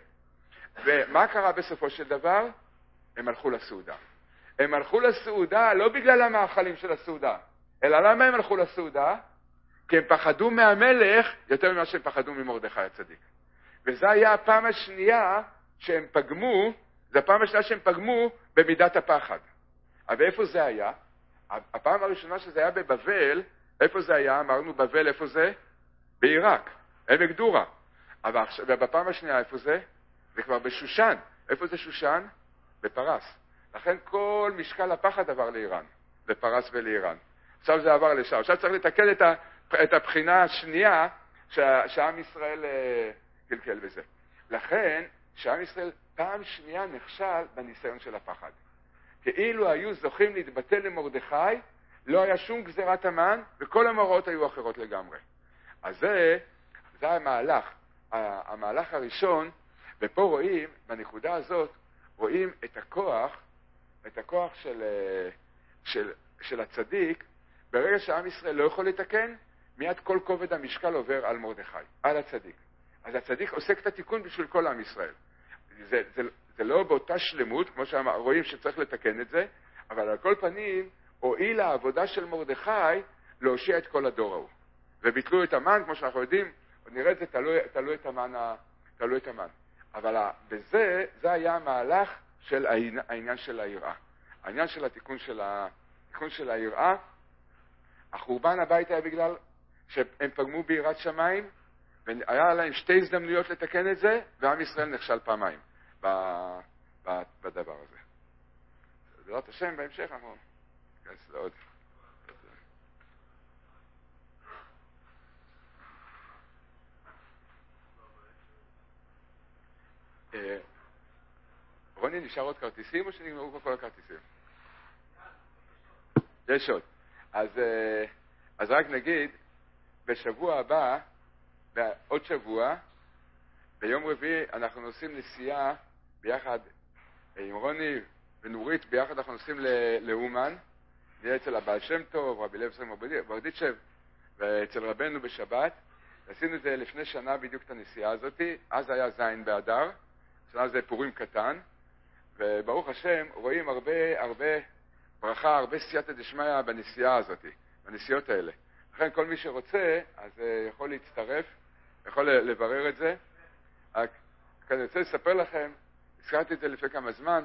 ומה קרה בסופו של דבר? הם הלכו לסעודה. הם הלכו לסעודה לא בגלל המאכלים של הסעודה, אלא למה הם הלכו לסעודה? כי הם פחדו מהמלך יותר ממה שהם פחדו ממרדכי הצדיק. וזו היה הפעם השנייה שהם פגמו, זו הפעם השנייה שהם פגמו במידת הפחד. אבל איפה זה היה? הפעם הראשונה שזה היה בבבל, איפה זה היה? אמרנו בבל, איפה זה? בעיראק, עמק דורה. אבל בפעם השנייה איפה זה? זה כבר בשושן. איפה זה שושן? בפרס. לכן כל משקל הפחד עבר לאיראן, לפרס ולאיראן. עכשיו זה עבר לשם. עכשיו צריך לתקן את, ה, את הבחינה השנייה שהעם ישראל קלקל בזה. לכן שהעם ישראל פעם שנייה נכשל בניסיון של הפחד. כאילו היו זוכים להתבטל למרדכי, לא היה שום גזירת המן, וכל המראות היו אחרות לגמרי. אז זה, זה המהלך. המהלך הראשון, ופה רואים, בנקודה הזאת, רואים את הכוח, את הכוח של, של, של הצדיק, ברגע שהעם ישראל לא יכול לתקן, מיד כל כובד המשקל עובר על מרדכי, על הצדיק. אז הצדיק עוסק את התיקון בשביל כל עם ישראל. זה, זה, זה לא באותה שלמות, כמו שרואים שצריך לתקן את זה, אבל על כל פנים, הועיל העבודה של מרדכי להושיע את כל הדור ההוא. וביטלו את המן, כמו שאנחנו יודעים, נראה את זה, תלוי, תלוי את המן, תלוי את המן. אבל בזה, זה היה המהלך של העניין של היראה. העניין של התיקון של, ה, התיקון של היראה, החורבן הבית היה בגלל שהם פגמו ביראת שמיים, והיה להם שתי הזדמנויות לתקן את זה, ועם ישראל נכשל פעמיים בדבר הזה. בעזרת השם, בהמשך אנחנו ניכנס לעוד. רוני, נשאר עוד כרטיסים או שנגמרו כבר כל הכרטיסים? יש עוד. אז, אז רק נגיד, בשבוע הבא, בעוד שבוע, ביום רביעי אנחנו נוסעים נסיעה ביחד עם רוני ונורית, ביחד אנחנו נוסעים לאומן, נהיה אצל הבעל שם טוב, רבי לב סרם ברדיצ'ב, ואצל רבנו בשבת. עשינו את זה לפני שנה בדיוק את הנסיעה הזאת, אז היה זין באדר, שנה זה פורים קטן, וברוך השם רואים הרבה הרבה ברכה, הרבה סייעתא דשמיא בנסיעה הזאת, בנסיעות האלה. לכן כל מי שרוצה, אז יכול להצטרף, יכול לברר את זה. רק אני רוצה לספר לכם, הזכרתי את זה לפני כמה זמן,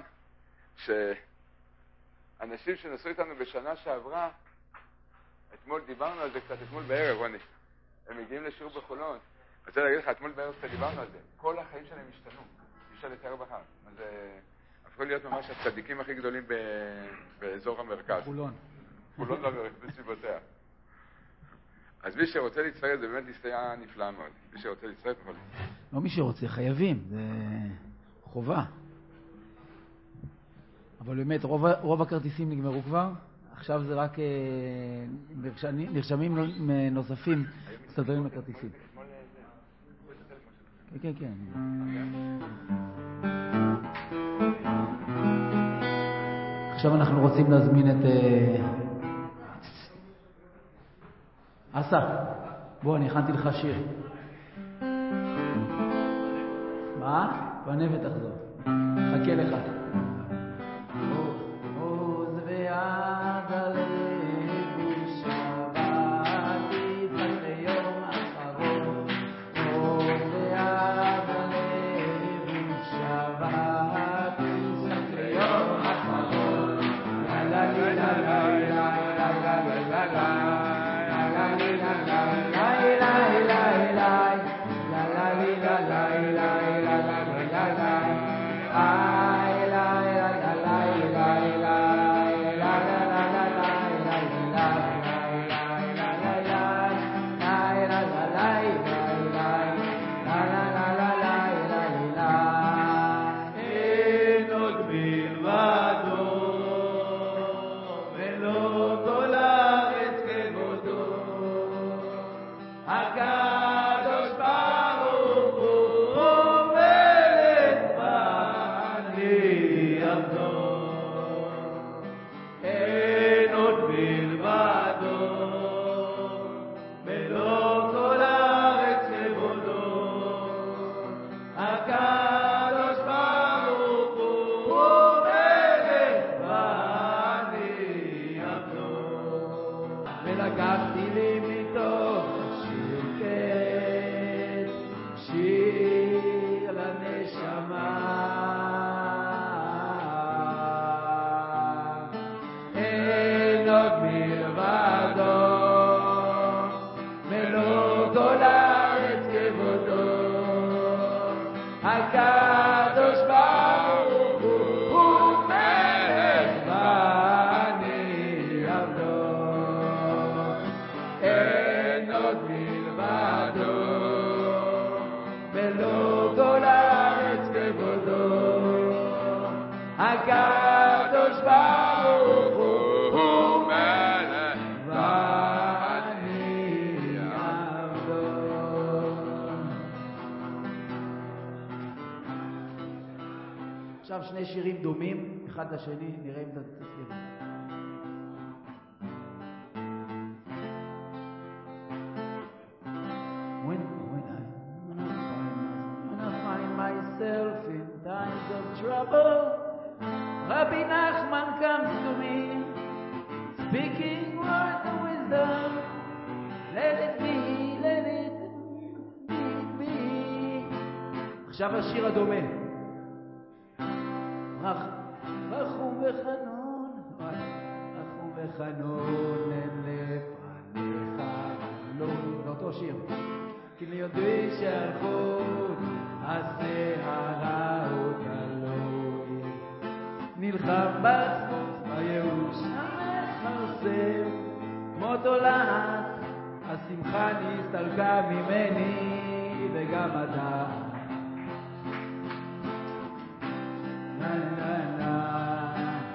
שאנשים שנסעו איתנו בשנה שעברה, אתמול דיברנו על זה קצת, אתמול בערב, רוני, הם מגיעים לשיעור בחולון. אני רוצה להגיד לך, אתמול בערב קצת דיברנו על זה. כל החיים שלהם השתנו, אי אפשר לתאר בחר. אז הפכו להיות ממש הצדיקים הכי גדולים באזור המרכז. חולון. חולון בסביבותיה. אז מי שרוצה להצטרף, זה באמת נסתייע נפלא מאוד. מי שרוצה להצטרף, יכול להצטרף. לא מי שרוצה, חייבים, זה חובה. אבל באמת, רוב, רוב הכרטיסים נגמרו כבר. עכשיו זה רק נרשמים נוספים מסתדרים לכרטיסים. כן, כן, כן. עכשיו אנחנו רוצים להזמין את אסף. בוא, אני הכנתי לך שיר. מה? פנה ותחזור. חכה לך. עוז ועד הלב ושבתי צד ליום אחרון. עוז ועד הלב ושבתי צד ליום אחרון. לה לה לה לה לה לה לה לה לה עכשיו שני שירים דומים, אחד לשני, נראה אם אתה תצליח. When, when I, when I find, when I find myself in times of trouble, Rabbi Nachman comes to me, speaking words of wisdom. Let it be, let it be, be. עכשיו השיר הדומה. רחום וחנון, רחום וחנון אין לפניך אלוהים. זה אותו שיר. כי לי יודעי שהלכות הסערה עוד אלוהים. נלחם בסוף בייאוש המחר אותו לאט, השמחה נסתלקה ממני וגם הדעת. נה נה נה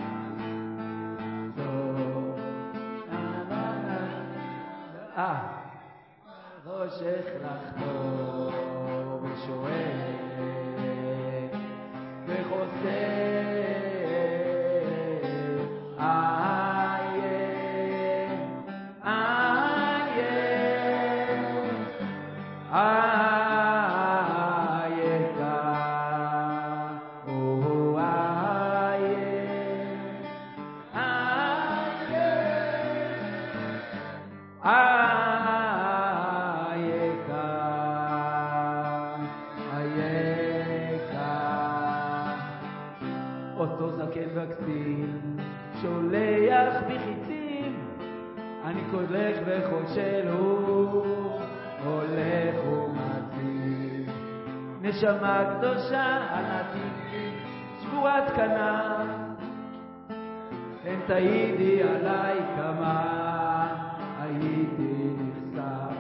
טוב נה נה נה אה חושך לחתור ושואל וחוסר אותו זקן וקצין שולח בחיצים, אני קודלך וחושל הוא הולך ומציב. נשמה קדושה ענתית שבועת קנה, אין תעידי עליי כמה הייתי נחשף.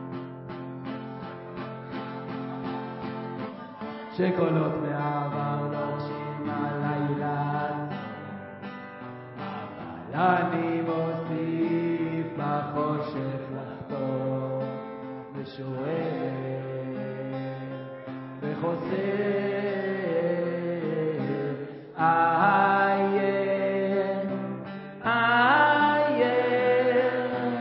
שקולות מעבר לוחשים הלילה, אבל אני מוסיף בחושך לחתור ושואל וחוסר עיין עיין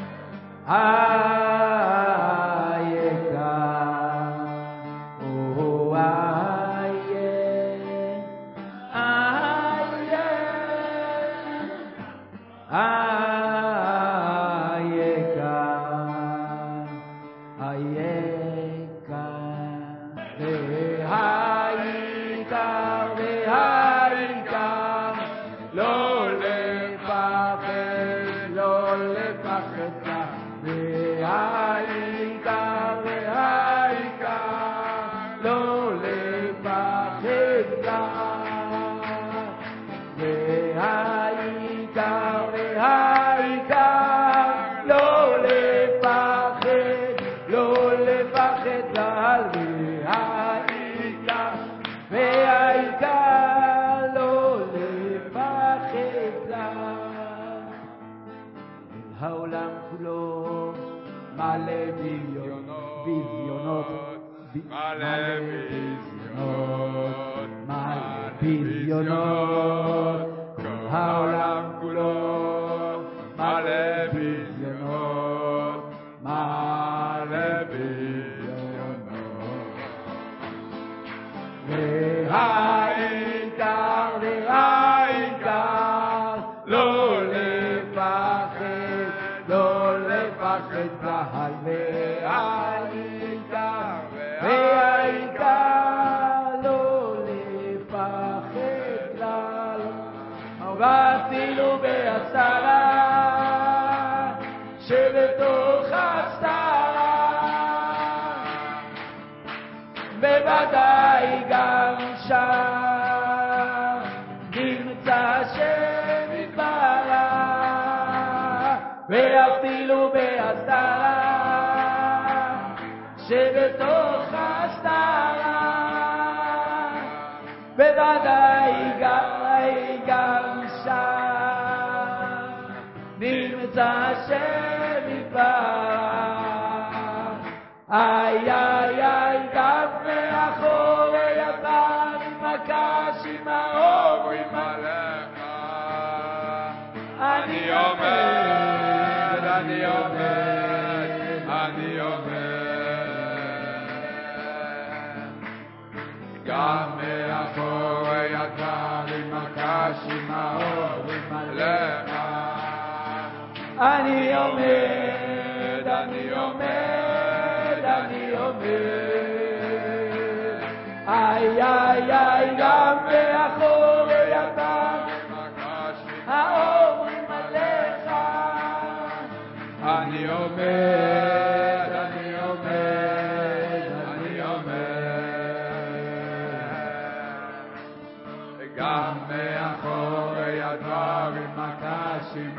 העולם כולו מלא ביזיונות, מלא ביזיונות, מלא ביזיונות, העולם כולו מלא ביזיונות, מלא ביזיונות. והעיקר והעיקר לא לפחד, לא לפחד קהל, והעיקר והעיקר לא לפחד כלל. ואפילו בהסתרה שבתוך הסתרה, בוודאי גם שם נמצא השם יתברך. ואפילו בהסתרה שבתוך הסתרה, בוודאי גם שם נמצא השם יתברך. איי איי איי גם מאחורי הפנים הקשים האורים עליך. אני עומד, אני עומד, אני עומד גם מאחורי הפנים הקשים האורים עליך. אני עומד, אני עומד, אני עומד. איי איי איי גם מאחורי הפנים האורים עליך. אני עומד, אני עומד, אני עומד גם מאחורי הדברים הקשים